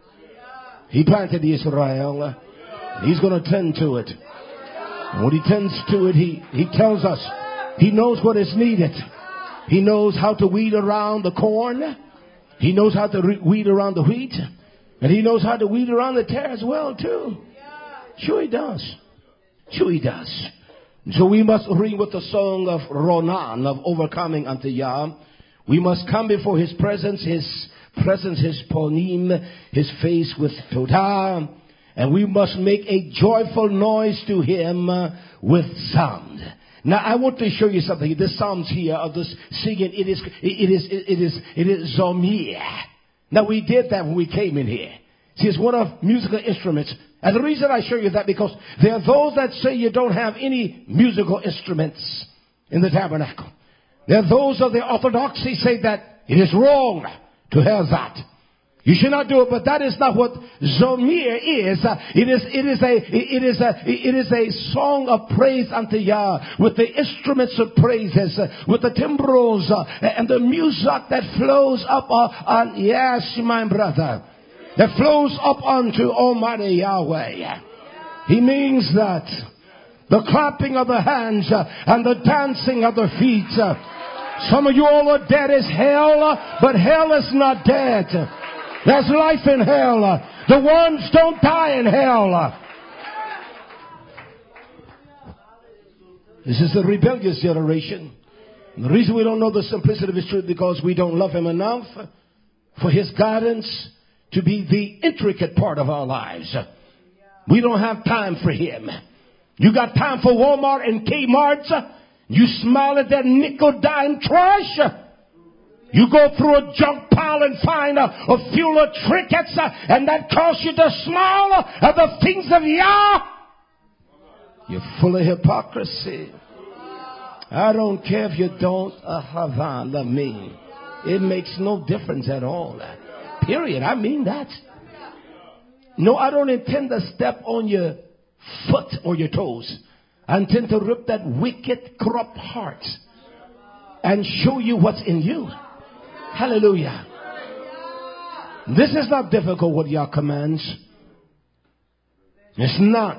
He planted Israel. Uh, he's going to tend to it. And when he tends to it, he, he tells us he knows what is needed. He knows how to weed around the corn. He knows how to re- weed around the wheat. And he knows how to weed around the tare as well, too. Sure he does. Sure he does. So we must ring with the song of Ronan, of overcoming unto Yah. We must come before his presence, his presence, his ponim, his face with Todah. And we must make a joyful noise to him uh, with sound. Now I want to show you something. This Psalms here of this singing, it is, it is, it is, it is Zomir. Now we did that when we came in here. See, it's one of musical instruments. And the reason I show you that, because there are those that say you don't have any musical instruments in the tabernacle. There are those of the orthodoxy say that it is wrong to have that. You should not do it, but that is not what Zomir is. Uh, it is, it is a, it is a, it is a song of praise unto Yah, with the instruments of praises, uh, with the timbrels, uh, and the music that flows up uh, on, yes, my brother, that flows up unto Almighty Yahweh. He means that the clapping of the hands uh, and the dancing of the feet. Uh, some of you all are dead as hell, uh, but hell is not dead. There's life in hell. The worms don't die in hell. This is the rebellious generation. And the reason we don't know the simplicity of his truth, because we don't love him enough for his guidance to be the intricate part of our lives. We don't have time for him. You got time for Walmart and Kmart. You smile at that nickel dime trash. You go through a junk pile and find a, a few little trinkets, uh, and that causes you to smile at the things of Yah. You're full of hypocrisy. I don't care if you don't uh, love me. It makes no difference at all. Period. I mean that. No, I don't intend to step on your foot or your toes. I intend to rip that wicked, corrupt heart and show you what's in you. Hallelujah. This is not difficult what Yah commands. It's not.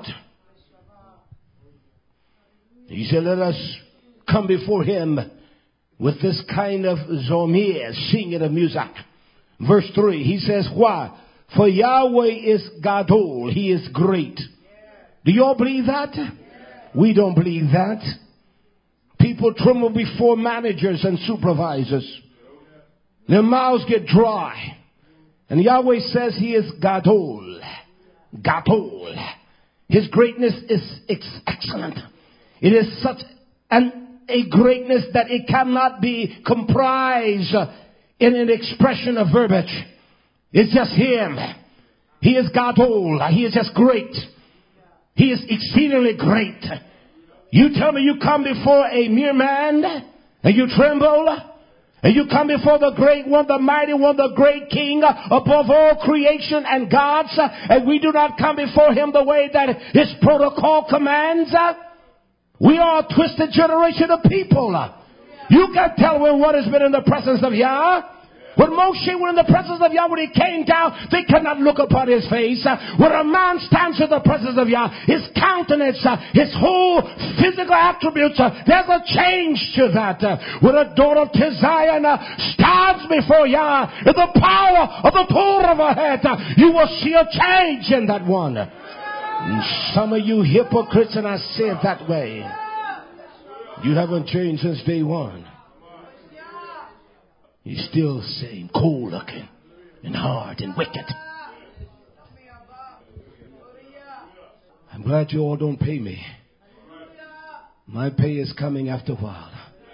He said, let us come before him with this kind of zomir, singing of music. Verse three, he says, why? For Yahweh is Gadol. He is great. Do you all believe that? We don't believe that. People tremble before managers and supervisors. Their mouths get dry. And Yahweh says he is Gadol. Gadol. His greatness is ex- excellent. It is such an, a greatness that it cannot be comprised in an expression of verbiage. It's just him. He is Gadol. He is just great. He is exceedingly great. You tell me you come before a mere man and you tremble, and you come before the great one, the mighty one, the great king above all creation and gods, and we do not come before him the way that his protocol commands. We are a twisted generation of people. You can tell when one has been in the presence of Yah. When Moshe was in the presence of Yah, when he came down, they could not look upon his face. When a man stands in the presence of Yah, his countenance, his whole physical attributes, there's a change to that. When a daughter of Tizion stands before Yah in the power of the Torah of her head, you will see a change in that one. And some of you hypocrites, and I say it that way, you haven't changed since day one. You're still same cold looking and hard and wicked. I'm glad you all don't pay me. My pay is coming after a while.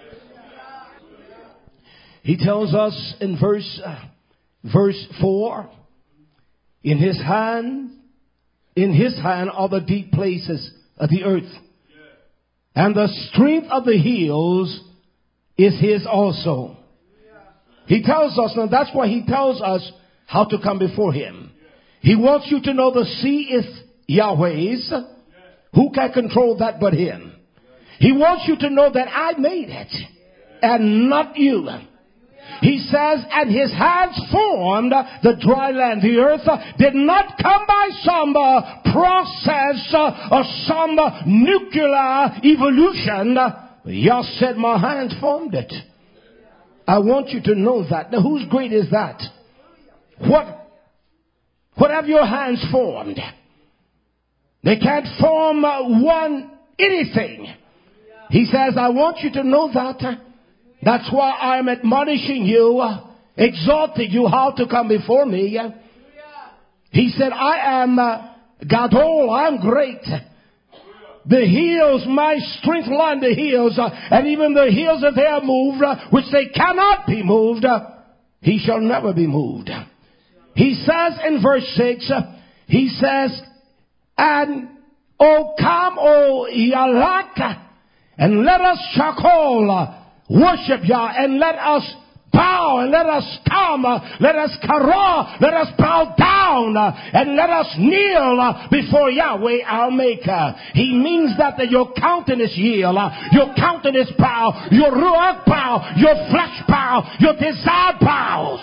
He tells us in verse uh, verse four, in his hand, in his hand are the deep places of the earth, and the strength of the hills is his also. He tells us, now that's why he tells us how to come before him. He wants you to know the sea is Yahweh's. Who can control that but him? He wants you to know that I made it and not you. He says, and his hands formed the dry land. The earth did not come by some uh, process uh, or some uh, nuclear evolution. Yah said, my hands formed it. I want you to know that. Now, whose great is that? What, what have your hands formed? They can't form uh, one anything. He says, I want you to know that. That's why I'm admonishing you, uh, exhorting you how to come before me. He said, I am uh, Gadol, I'm great. The hills, my strength line the hills, uh, and even the hills if they are moved, uh, which they cannot be moved, uh, he shall never be moved. He says in verse six, uh, he says, and O come, O Yalak, and let us shakol, uh, worship Yah, and let us bow, and let us come, uh, let us kara, let us bow down, uh, and let us kneel uh, before Yahweh our Maker. He means that, that your countenance yield, uh, your countenance bow, your ruach bow, your flesh bow, your desire bows.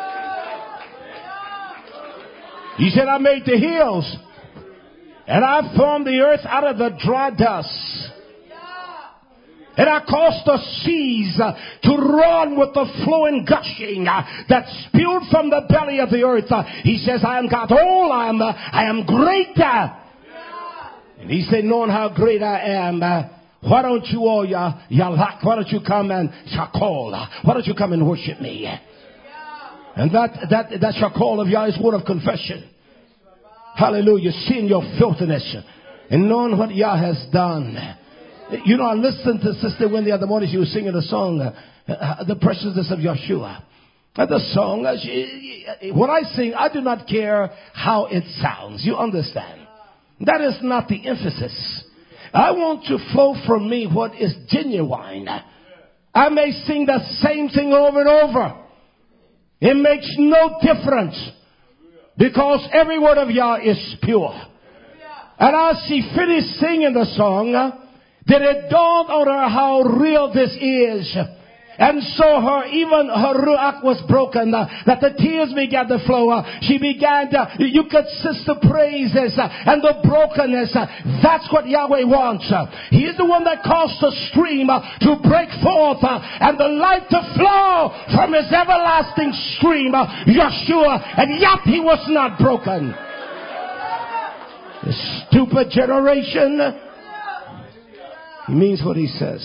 He said, I made the hills, and I formed the earth out of the dry dust. And I caused the seas uh, to run with the flowing gushing uh, that spewed from the belly of the earth. Uh, he says, I am God, all I am, uh, I am great. Uh, and he said, knowing how great I am, uh, why don't you all, ya, Yalak, why don't you come and shakol? Uh, why don't you come and worship me? And that, that, that shakol of Yah is word of confession. Hallelujah. Seeing your filthiness and knowing what Yah has done. You know, I listened to Sister Wendy the other morning. She was singing a song, uh, uh, The Preciousness of Yeshua. And the song, uh, she, when I sing, I do not care how it sounds. You understand? That is not the emphasis. I want to flow from me what is genuine. I may sing the same thing over and over. It makes no difference because every word of Yah is pure. And as she finished singing the song, then it dawned on her how real this is. And so her, even her ruach was broken, uh, that the tears began to flow. Uh, she began to, you could sense the praises uh, and the brokenness. Uh, that's what Yahweh wants. Uh, he is the one that caused the stream uh, to break forth uh, and the light to flow from his everlasting stream, uh, Yeshua. And yet he was not broken. The stupid generation. He means what he says.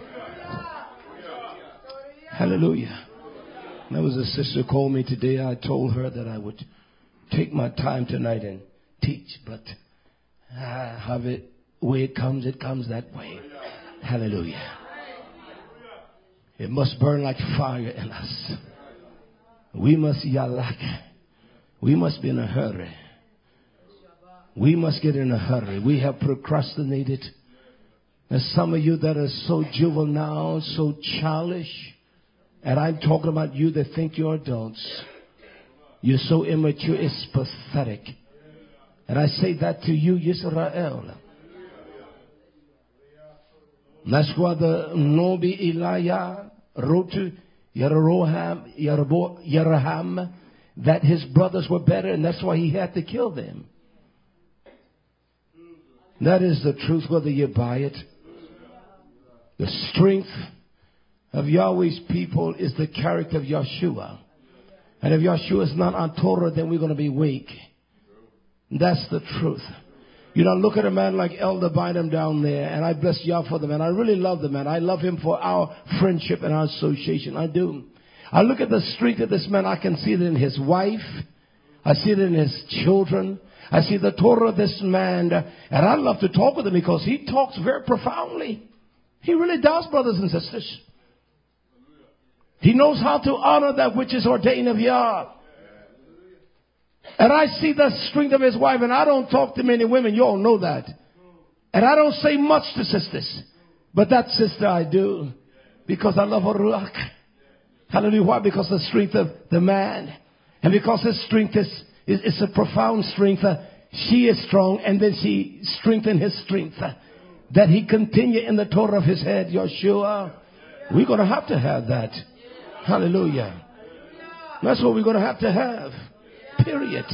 Hallelujah. There was a sister called me today. I told her that I would take my time tonight and teach, but uh, have it way it comes, it comes that way. Hallelujah. It must burn like fire in us. We must yalak. We must be in a hurry. We must get in a hurry. We have procrastinated. There's some of you that are so juvenile, so childish. And I'm talking about you that think you're adults. You're so immature, it's pathetic. And I say that to you, Yisrael. That's why the Nobi Elijah wrote to Yeroham, Yeraham that his brothers were better, and that's why he had to kill them. That is the truth, whether you buy it. The strength of Yahweh's people is the character of Yeshua. And if Yeshua is not on Torah, then we're going to be weak. That's the truth. You know, look at a man like Elder Bynum down there, and I bless Yah for the man. I really love the man. I love him for our friendship and our association. I do. I look at the strength of this man. I can see it in his wife. I see it in his children. I see the Torah of this man. And I love to talk with him because he talks very profoundly. He really does, brothers and sisters. He knows how to honor that which is ordained of Yah. And I see the strength of his wife, and I don't talk to many women. You all know that. And I don't say much to sisters. But that sister I do. Because I love her ruach. Hallelujah. Why? Because the strength of the man. And because his strength is, is, is a profound strength. Uh, she is strong, and then she strengthened his strength. Uh, that he continue in the Torah of his head, Yeshua. We're going to have to have that. Hallelujah. That's what we're going to have to have. Period.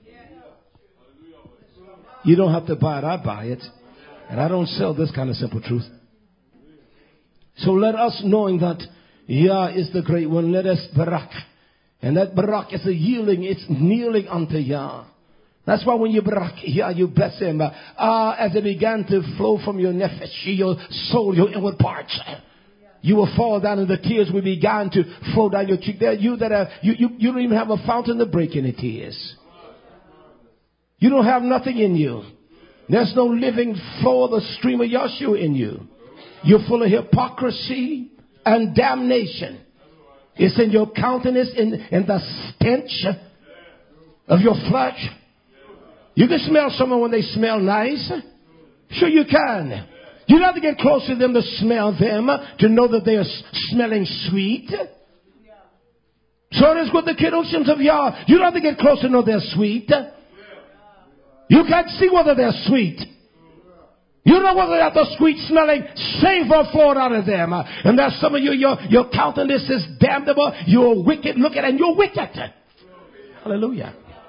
You don't have to buy it. I buy it. And I don't sell this kind of simple truth. So let us, knowing that Yah is the great one, let us barak. And that barak is a yielding. It's kneeling unto Yah. That's why when you barak Yah, you bless him. Uh, uh, as it began to flow from your nefesh, your soul, your inward parts. You will fall down and the tears will begin to flow down your cheek. There, you that are, you, you, you don't even have a fountain to break any tears. You don't have nothing in you. There's no living flow of the stream of Yeshua in you. You're full of hypocrisy and damnation. It's in your countenance, in, in the stench of your flesh. You can smell someone when they smell nice. Sure you can. You don't have to get close to them to smell them, to know that they are smelling sweet. So it is with the Kedoshim of Yah. You don't have to get close to know they're sweet. You can't see whether they're sweet. You know whether they're the sweet smelling savor flowing out of them. And there's some of you, your, your countenance is damnable. You're wicked. Look at it, and you're wicked. Hallelujah.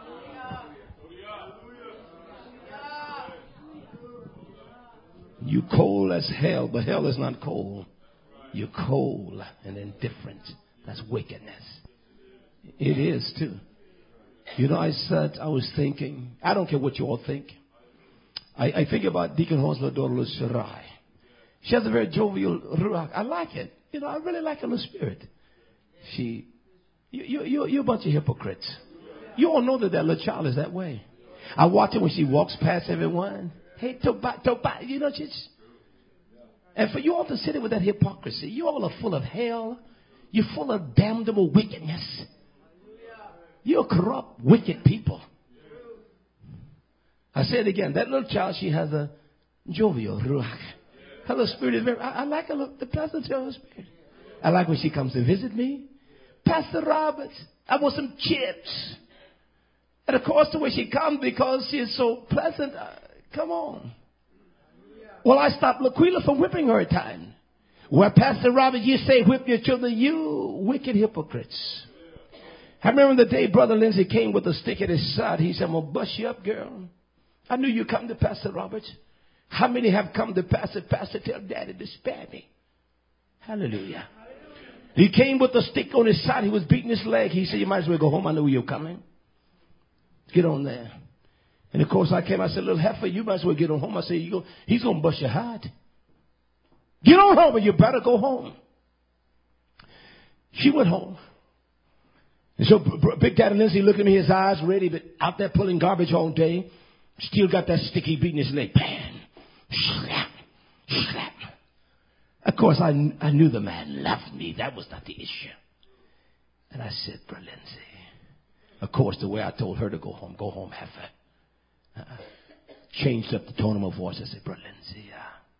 You cold as hell, but hell is not cold. You're cold and indifferent. That's wickedness. It is too. You know, I said, I was thinking, I don't care what you all think. I, I think about Deacon Hosla Dorlo Sarai. She has a very jovial ruach. I like it. You know, I really like her in the spirit. She, you, you, you, you're a bunch of hypocrites. You all know that that little child is that way. I watch her when she walks past everyone. Hey, Toba, Toba, you know, just. And for you all to sit there with that hypocrisy, you all are full of hell. You're full of damnable wickedness. You're corrupt, wicked people. I say it again. That little child, she has a Jovial, ruach. Her little spirit is very, I, I like her, look, the pleasant of her spirit. I like when she comes to visit me. Pastor Roberts, I want some chips. And of course, the way she comes, because she is so pleasant, uh, come on. Well, I stopped Laquila from whipping her at times. Well, Pastor Roberts, you say whip your children, you wicked hypocrites. I remember the day Brother Lindsay came with a stick at his side. He said, I'm going to bust you up, girl. I knew you come to Pastor Roberts. How many have come to Pastor? Pastor, tell Daddy to spare me. Hallelujah. He came with a stick on his side. He was beating his leg. He said, you might as well go home. I know you're coming. Get on there. And of course I came. I said, little heifer, you might as well get on home. I said, you go, he's going to bust your heart. Get on home, and you better go home. She went home. And so Big Daddy Lindsay looked at me, his eyes ready, but out there pulling garbage all day. Still got that sticky beating his leg. Bam. Slap. Slap. Of course, I, I knew the man loved me. That was not the issue. And I said, Brother Lindsay, of course, the way I told her to go home, go home, heifer. Uh-uh. Changed up the tone of my voice. I said, Brother Lindsay,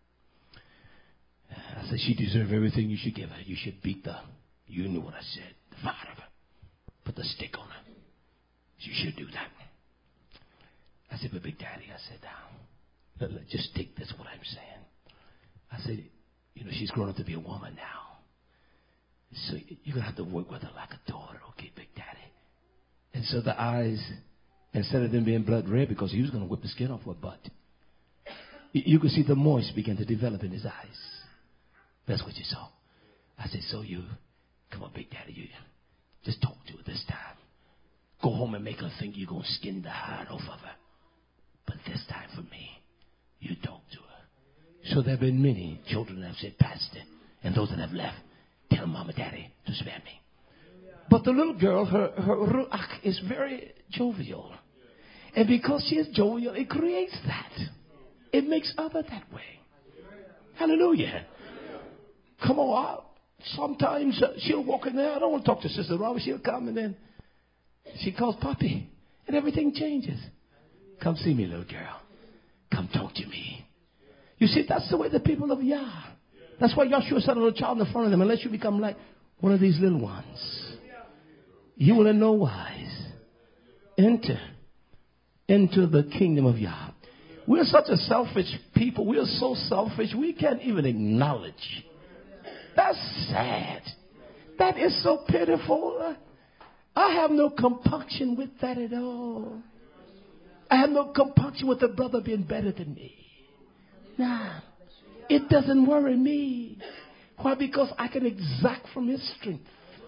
uh, I said, she deserves everything you should give her. You should beat the, you knew what I said, the fire of her. Put the stick on her. You should do that. I said, but Big Daddy, I said, now, uh, just take this, what I'm saying. I said, you know, she's grown up to be a woman now. So you're going to have to work with her like a daughter, okay, Big Daddy? And so the eyes, instead of them being blood red, because he was going to whip the skin off her butt, you could see the moist begin to develop in his eyes. That's what you saw. I said, so you, come on, Big Daddy, you just talk to her this time. Go home and make her think you're going to skin the hide off of her. But this time for me, you talk to her. So there have been many children that have said, Pastor, and those that have left, tell Mama, Daddy to spare me. But the little girl, her, her ruach is very jovial. And because she is jovial, it creates that. It makes other that way. Hallelujah. Come on, I, sometimes uh, she'll walk in there. I don't want to talk to Sister Robert. She'll come and then she calls Poppy. And everything changes. Come see me, little girl. Come talk to me. You see, that's the way the people of Yah. That's why Yahshua said a little child in front of them, unless you become like one of these little ones, you will in no wise enter into the kingdom of Yah. We're such a selfish people. We're so selfish, we can't even acknowledge. That's sad. That is so pitiful. I have no compunction with that at all. I have no compunction with a brother being better than me. Nah, it doesn't worry me. Why? Because I can exact from his strength.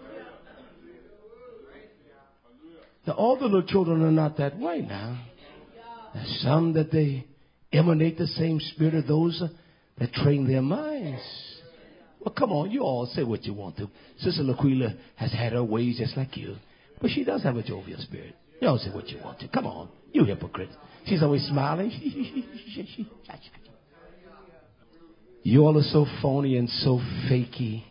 Now, all the little children are not that way now. There's some that they emanate the same spirit of those that train their minds. Well, come on, you all say what you want to. Sister Laquila has had her ways just like you. But she does have a jovial spirit. You all say what you want to. Come on, you hypocrites. She's always smiling. You all are so phony and so fakey.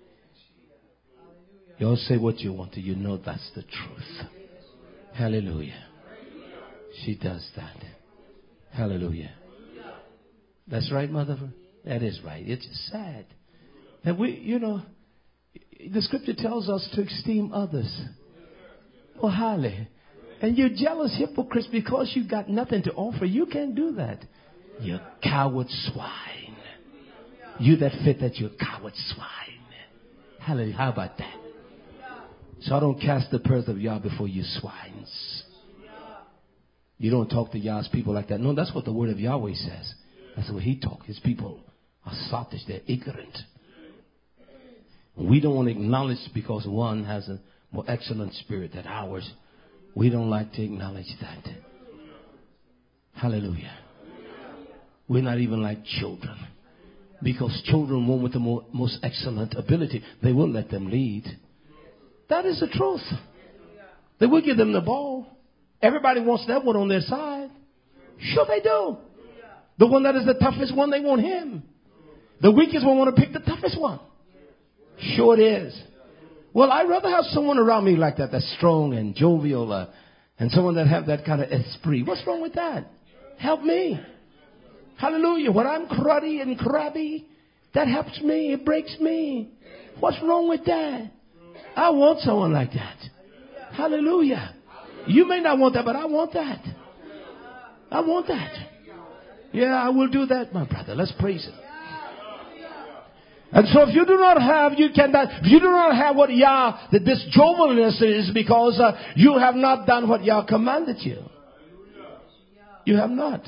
You all say what you want to. You know that's the truth. Hallelujah. She does that. Hallelujah. That's right, Mother. That is right. It's just sad. And we, you know, the scripture tells us to esteem others more highly. And you're jealous hypocrites because you got nothing to offer. You can't do that. You coward swine. You that fit that, you coward swine. Hallelujah. How about that? So I don't cast the pearls of Yah before you swines. You don't talk to Yah's people like that. No, that's what the word of Yahweh says. That's the way he talks. His people are sottish. They're ignorant. We don't want to acknowledge because one has a more excellent spirit than ours. We don't like to acknowledge that. Hallelujah. We're not even like children. Because children, one with the more, most excellent ability, they will let them lead. That is the truth. They will give them the ball. Everybody wants that one on their side. Sure they do. The one that is the toughest one, they want him. The weakest one want to pick the toughest one. Sure it is. Well, I'd rather have someone around me like that, that's strong and jovial, uh, and someone that have that kind of esprit. What's wrong with that? Help me. Hallelujah. When I'm cruddy and crabby, that helps me. It breaks me. What's wrong with that? I want someone like that. Hallelujah. You may not want that, but I want that. I want that. Yeah, I will do that, my brother. Let's praise Him. And so if you do not have, you cannot, if you do not have what Yah, that this jovialness is because uh, you have not done what Yah commanded you. You have not.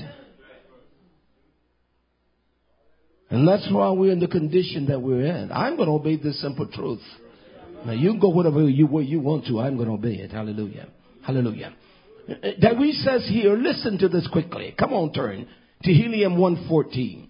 And that's why we're in the condition that we're in. I'm going to obey this simple truth. Now you can go whatever you, where you want to. I'm going to obey it. Hallelujah. Hallelujah. That we says here, listen to this quickly. Come on, turn to Helium one fourteen.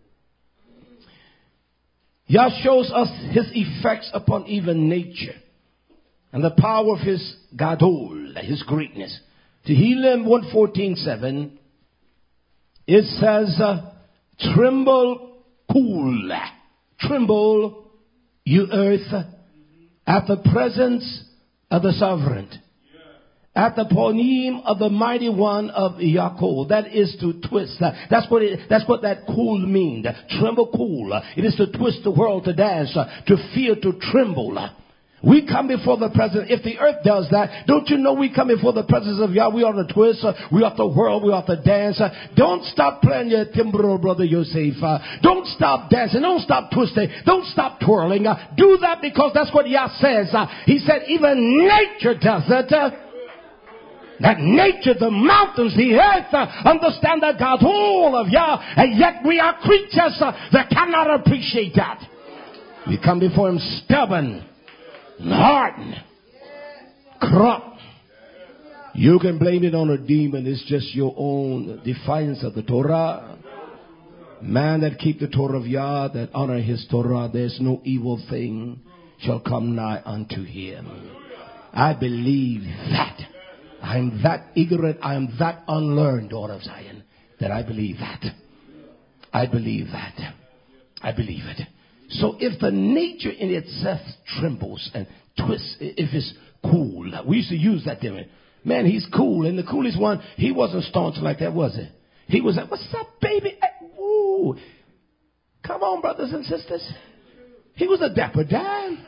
Yah shows us His effects upon even nature and the power of His gadol, His greatness. To Helium one fourteen seven, it says, uh, tremble, cool, tremble, you earth, at the presence of the sovereign, at the ponim of the mighty one of Yaakov. That is to twist. That's what it, that's what that cool means. Tremble, cool. It is to twist the world, to dance, to fear, to tremble. We come before the presence. If the earth does that, don't you know we come before the presence of Yah? We ought to twist. We ought to whirl. We ought to dance. Don't stop playing your timbrel, brother Yosef. Don't stop dancing. Don't stop twisting. Don't stop twirling. Do that because that's what Yah says. He said even nature does it. That nature, the mountains, the earth, uh, understand that God's whole of Yah, and yet we are creatures uh, that cannot appreciate that. We come before Him stubborn, hardened, corrupt. You can blame it on a demon. It's just your own defiance of the Torah. Man that keep the Torah of Yah, that honor His Torah, there's no evil thing shall come nigh unto him. I believe that. I'm that ignorant, I am that unlearned, daughter of Zion, that I believe that. I believe that. I believe it. So if the nature in itself trembles and twists, if it's cool, we used to use that term. Man, he's cool. And the coolest one, he wasn't staunch like that, was it? He was like, what's up, baby? Woo. Come on, brothers and sisters. He was a dapper Dan.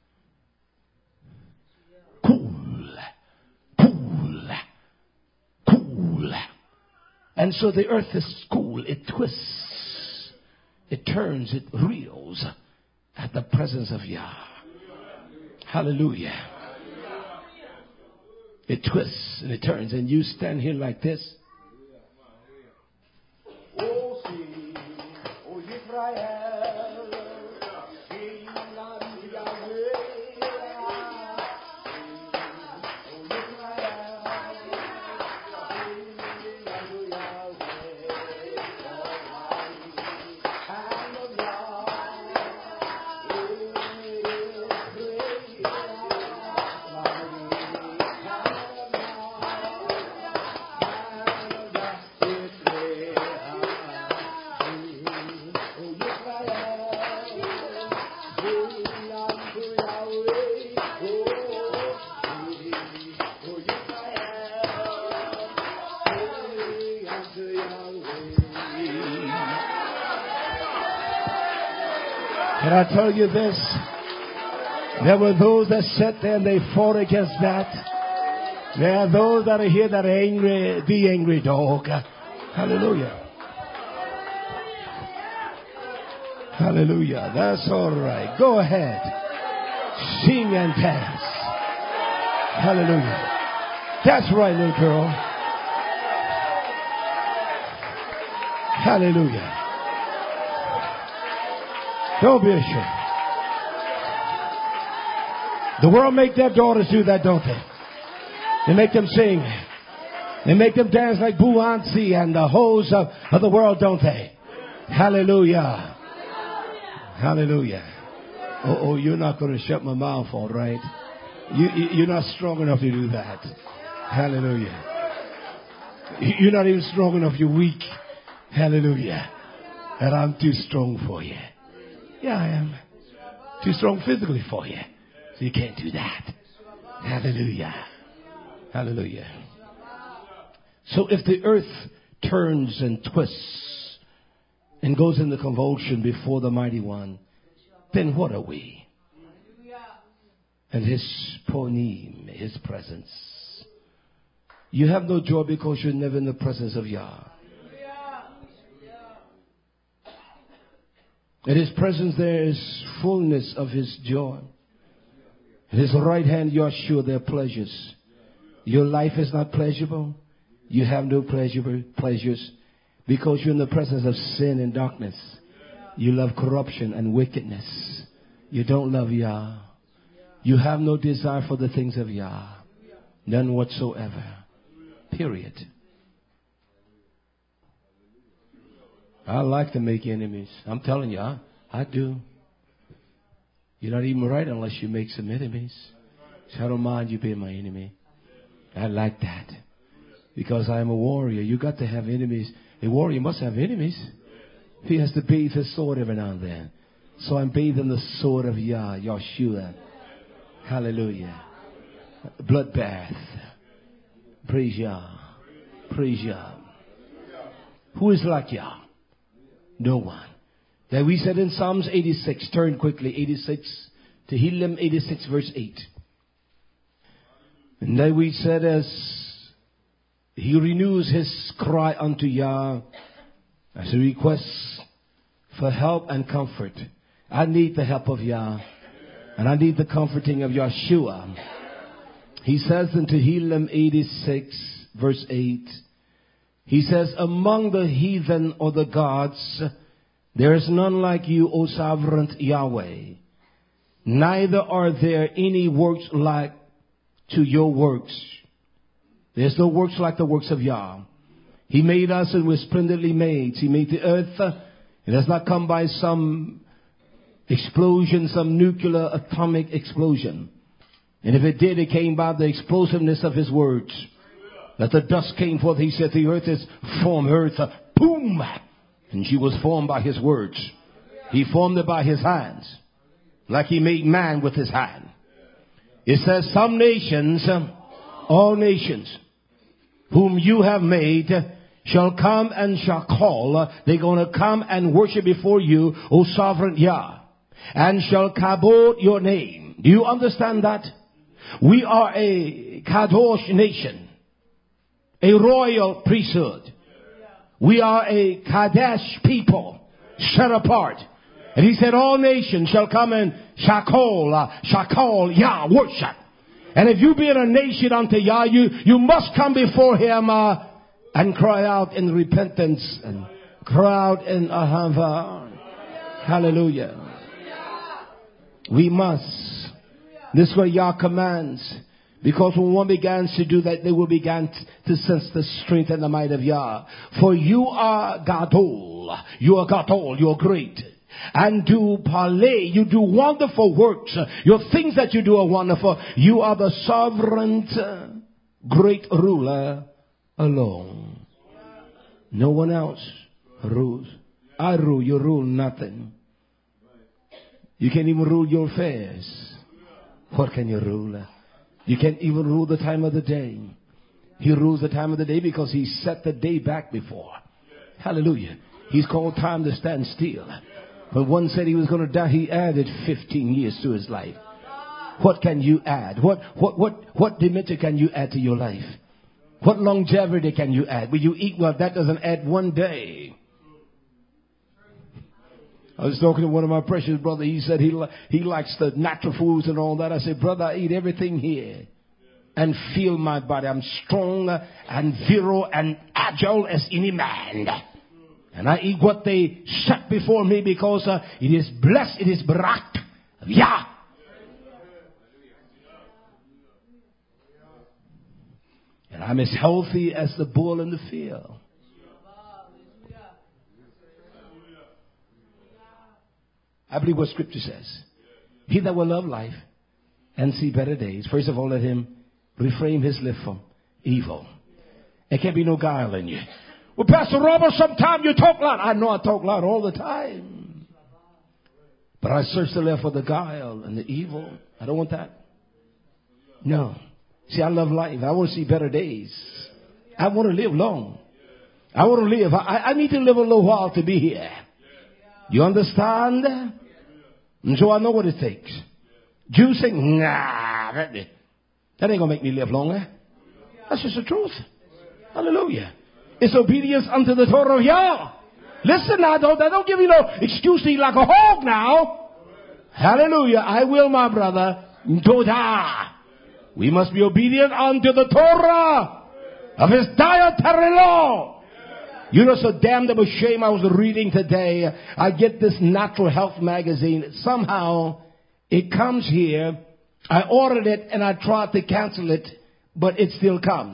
Cool. And so the earth is cool. It twists. It turns. It reels at the presence of Yah. Hallelujah. It twists and it turns. And you stand here like this. Oh, see, oh, Israel. Can I tell you this? There were those that sat there and they fought against that. There are those that are here that are angry. Be angry, dog. Hallelujah. Hallelujah. That's all right. Go ahead. Sing and dance. Hallelujah. That's right, little girl. Hallelujah. Don't be ashamed. The world make their daughters do that, don't they? They make them sing. They make them dance like Beyonce and the hoes of, of the world, don't they? Hallelujah. Hallelujah. Oh, oh, you're not going to shut my mouth, all right? You, you, you're not strong enough to do that. Hallelujah. You're not even strong enough. You're weak. Hallelujah. And I'm too strong for you. Yeah, I am. Too strong physically for you. So you can't do that. Hallelujah. Hallelujah. So if the earth turns and twists and goes into convulsion before the mighty one, then what are we? And his ponim, his presence. You have no joy because you're never in the presence of Yah. In his presence there is fullness of his joy. In his right hand you are sure there are pleasures. Your life is not pleasurable. You have no pleasure, pleasures because you're in the presence of sin and darkness. You love corruption and wickedness. You don't love Yah. You have no desire for the things of Yah. None whatsoever. Period. I like to make enemies. I'm telling you, I, I do. You're not even right unless you make some enemies. So I don't mind you being my enemy. I like that. Because I am a warrior. You got to have enemies. A warrior must have enemies. He has to bathe his sword every now and then. So I'm bathing the sword of Yah, Yahshua. Hallelujah. Bloodbath. Praise Yah. Praise Yah. Who is like Yah? No one. That we said in Psalms eighty-six, turn quickly, eighty-six, Tehillim eighty-six verse eight. And that we said as he renews his cry unto Yah, as he requests for help and comfort. I need the help of Yah, and I need the comforting of Yahshua. He says in Tehillim eighty-six verse eight, he says, among the heathen or the gods, there is none like you, O sovereign Yahweh. Neither are there any works like to your works. There's no works like the works of Yah. He made us and we're splendidly made. He made the earth. It has not come by some explosion, some nuclear atomic explosion. And if it did, it came by the explosiveness of his words. That the dust came forth. He said the earth is formed. Earth, boom. And she was formed by his words. He formed it by his hands. Like he made man with his hand. It says some nations, all nations, whom you have made, shall come and shall call. They're going to come and worship before you, O sovereign Yah. And shall kabod your name. Do you understand that? We are a Kadosh nation. A royal priesthood. We are a Kadesh people. Set apart. And he said all nations shall come and shakol, uh, shakol, Yah, worship. And if you be in a nation unto Yah, you, you must come before him uh, and cry out in repentance and cry out in ahava. Hallelujah. We must. This is what Yah commands. Because when one begins to do that, they will begin to sense the strength and the might of Yah. For you are Gadol. You are Gadol. You are great. And do parlay. You do wonderful works. Your things that you do are wonderful. You are the sovereign, great ruler alone. No one else rules. I rule. You rule nothing. You can't even rule your affairs. What can you rule? You can't even rule the time of the day. He rules the time of the day because he set the day back before. Hallelujah. He's called time to stand still. When one said he was going to die, he added fifteen years to his life. What can you add? What, what, what, what dimension can you add to your life? What longevity can you add? Will you eat well? That doesn't add one day. I was talking to one of my precious brothers. He said he, he likes the natural foods and all that. I said, brother, I eat everything here and feel my body. I'm strong and virile and agile as any man. And I eat what they set before me because uh, it is blessed. It is barak. Yah. And I'm as healthy as the bull in the field. I believe what scripture says. He that will love life and see better days, first of all, let him refrain his lips from evil. There can't be no guile in you. Well, Pastor Robert, sometimes you talk loud. I know I talk loud all the time. But I search the left for the guile and the evil. I don't want that. No. See, I love life. I want to see better days. I want to live long. I want to live. I, I need to live a little while to be here. You understand? And so I know what it takes. Juicing, nah, that, that ain't gonna make me live longer. That's just the truth. Hallelujah. It's obedience unto the Torah of Yah. Listen now, don't, don't give you no excuse to eat like a hog now. Hallelujah. I will, my brother. Todah. We must be obedient unto the Torah of his dietary law. You know, so damnable shame. I was reading today. I get this Natural Health magazine. Somehow it comes here. I ordered it and I tried to cancel it, but it still comes.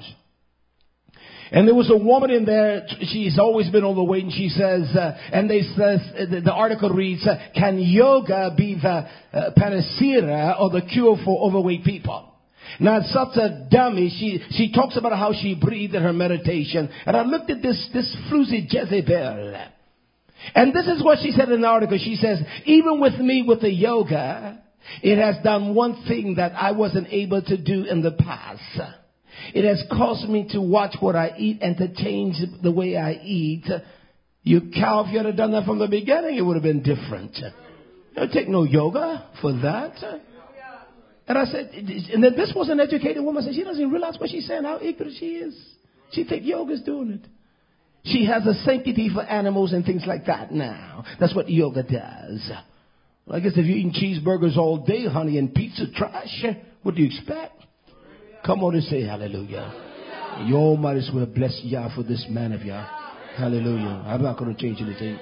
And there was a woman in there. She's always been overweight, and she says, uh, and they says the, the article reads, uh, "Can yoga be the uh, panacea or the cure for overweight people?" Now, it's such a dummy. She she talks about how she breathed in her meditation, and I looked at this this floozy Jezebel, and this is what she said in the article. She says, "Even with me with the yoga, it has done one thing that I wasn't able to do in the past. It has caused me to watch what I eat and to change the way I eat. You cow, if you had done that from the beginning, it would have been different. You don't take no yoga for that." And I said, and then this was an educated woman. I said, she doesn't even realize what she's saying, how ignorant she is. She thinks yoga's doing it. She has a sanctity for animals and things like that now. That's what yoga does. Well, I guess if you're eating cheeseburgers all day, honey, and pizza trash, what do you expect? Come on and say hallelujah. You all might as well bless Yah for this man of Yah. Hallelujah. I'm not going to change anything.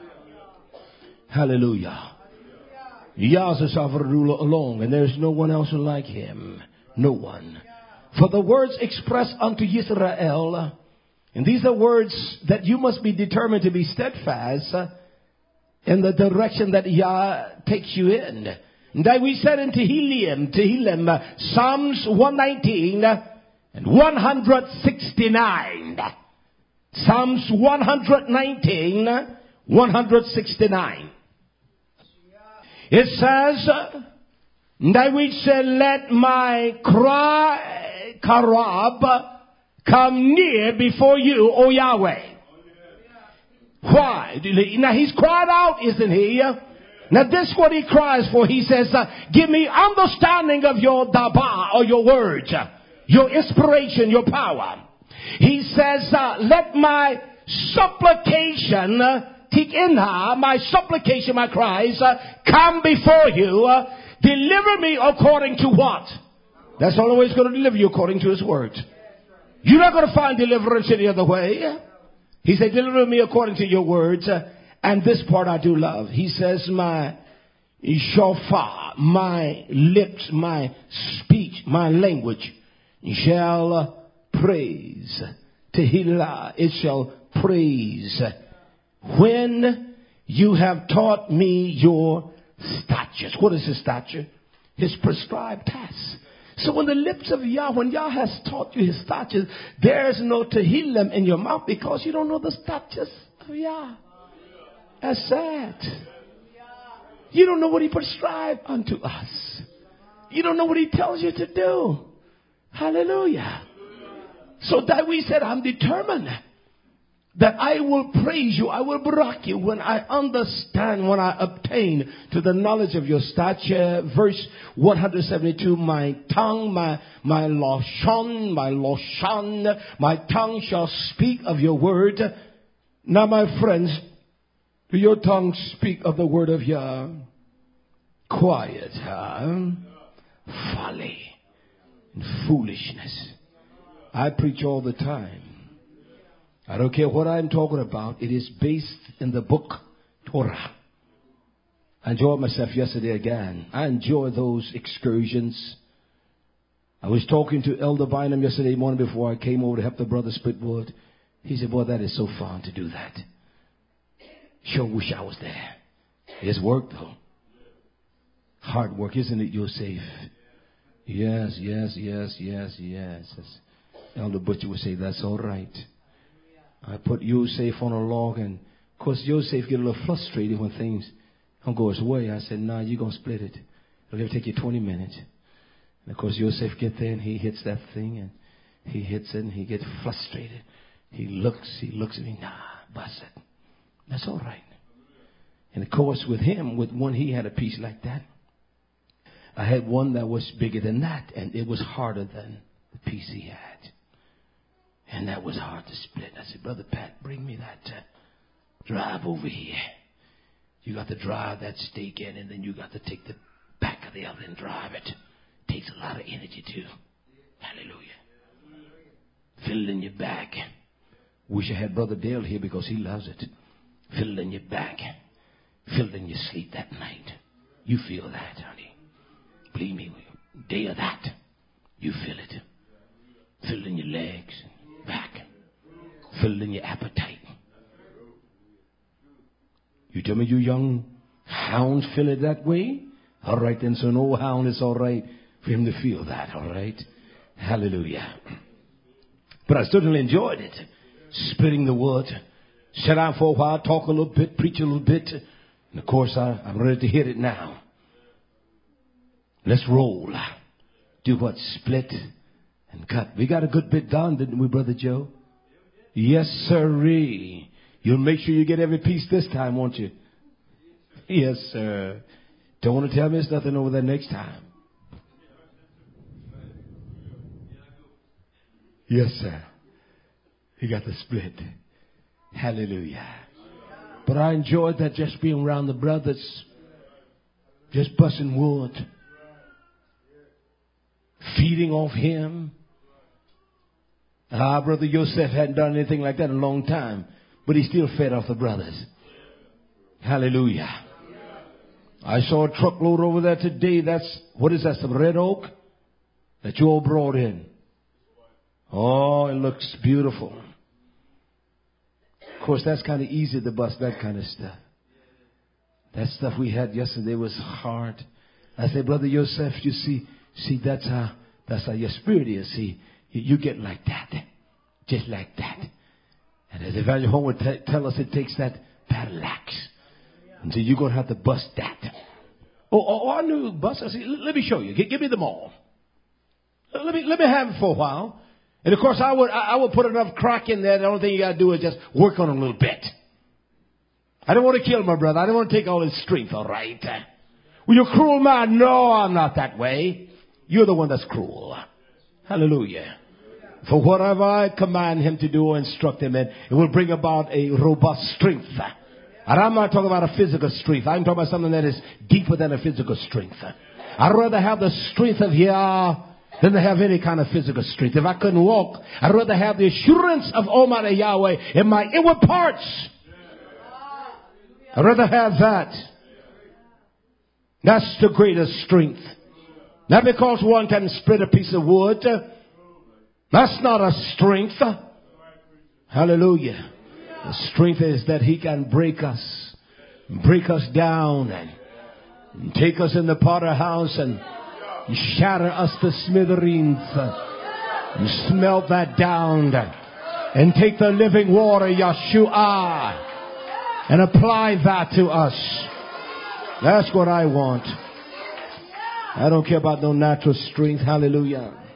Hallelujah. Yah is the sovereign ruler alone, and there is no one else like him. No one. For the words expressed unto Israel, and these are words that you must be determined to be steadfast in the direction that Yah takes you in. And that we said in Tehillim, Tehillim, Psalms one nineteen and one sixty-nine. Psalms one nineteen, one sixty-nine. It says, that we said, let my cry, Karab, come near before you, O Yahweh. Why? Now he's cried out, isn't he? Now this is what he cries for. He says, uh, give me understanding of your daba, or your words, your inspiration, your power. He says, uh, let my supplication, uh, Tikinha, my supplication, my cries, uh, come before you. Uh, deliver me according to what? That's the only way he's going to deliver you, according to his word. You're not going to find deliverance any other way. He said, deliver me according to your words. Uh, and this part I do love. He says, my shofar, my lips, my speech, my language shall praise. Tehillah, it shall praise. When you have taught me your statutes. What is his stature? His prescribed tasks. So when the lips of Yah, when Yah has taught you his statutes, there is no Tehillim in your mouth because you don't know the statutes of Yah. That's sad. You don't know what he prescribed unto us. You don't know what he tells you to do. Hallelujah. So that we said, I'm determined that I will praise you, I will barak you when I understand, when I obtain to the knowledge of your stature. Verse one seventy-two, my tongue, my, my loshon, my loshan, my tongue shall speak of your word. Now my friends, do your tongue speak of the word of Yah? Quiet, huh? Folly and foolishness. I preach all the time. I don't care what I'm talking about. It is based in the book Torah. I enjoyed myself yesterday again. I enjoy those excursions. I was talking to Elder Bynum yesterday morning before I came over to help the brother split wood. He said, boy, that is so fun to do that. Sure wish I was there. It's work though. Hard work, isn't it, Yosef? Yes, yes, yes, yes, yes. Elder Butcher would say, that's all right. I put Yosef on a log, and of course Yosef get a little frustrated when things don't go his way. I said, nah, you're going to split it. It'll take you twenty minutes. And of course Yosef get there and he hits that thing and he hits it and he gets frustrated. He looks, he looks at me, nah, bust it. That's all right. And of course, with him, with one, he had a piece like that. I had one that was bigger than that, and it was harder than the piece he had. And that was hard to split. I said, Brother Pat, bring me that uh, drive over here. You got to drive that steak in, and then you got to take the back of the oven and drive it. It takes a lot of energy too. Hallelujah. Feel it in your back. Wish I had Brother Dale here because he loves it. Feel it in your back. Feel it in your sleep that night. You feel that, honey. Believe me, day of that, you feel it. Feel it in your legs and back. Feel it in your appetite. You tell me you young hounds feel it that way? All right then, so an old hound is all right for him to feel that, all right? Hallelujah. But I certainly enjoyed it. Splitting the wood. Sit down for a while, talk a little bit, preach a little bit. And of course, I, I'm ready to hit it now. Let's roll. Do what? Split and cut. We got a good bit done, didn't we, Brother Joe? Yes, sirree. You'll make sure you get every piece this time, won't you? Yes, sir. Don't want to tell me it's nothing over there next time. Yes, sir. He got the split. Hallelujah. But I enjoyed that, just being around the brothers. Just busting wood. Feeding off him. Ah, Brother Joseph hadn't done anything like that in a long time. But he still fed off the brothers. Hallelujah. I saw a truckload over there today. That's, what is that, some red oak that you all brought in? Oh, it looks beautiful. Of course, that's kind of easy to bust that kind of stuff. That stuff we had yesterday was hard. I said, Brother Joseph, you see, see, that's how, that's how your spirit is. See, you get like that. Just like that. And as Evangelist Home would t- tell us, it takes that battle axe. And so you're going to have to bust that. Oh, oh, oh I knew bust. I said, let me show you. G- give me them all. Let me, let me have it for a while. And of course, I would, I would put enough crack in there. The only thing you got to do is just work on it a little bit. I don't want to kill my brother. I don't want to take all his strength, all right? Well, you're a cruel man. No, I'm not that way. You're the one that's cruel. Hallelujah. For whatever I command him to do or instruct him in, it will bring about a robust strength. And I'm not talking about a physical strength. I'm talking about something that is deeper than a physical strength. I'd rather have the strength of Yah than to have any kind of physical strength. If I couldn't walk, I'd rather have the assurance of Almighty Yahweh in my inward parts. I'd rather have that. That's the greatest strength. Not because one can split a piece of wood. That's not a strength. Hallelujah. The strength is that he can break us, break us down, and take us in the potter house and shatter us to smithereens, and smelt that down, and take the living water, Yeshua, and apply that to us. That's what I want. I don't care about no natural strength. Hallelujah.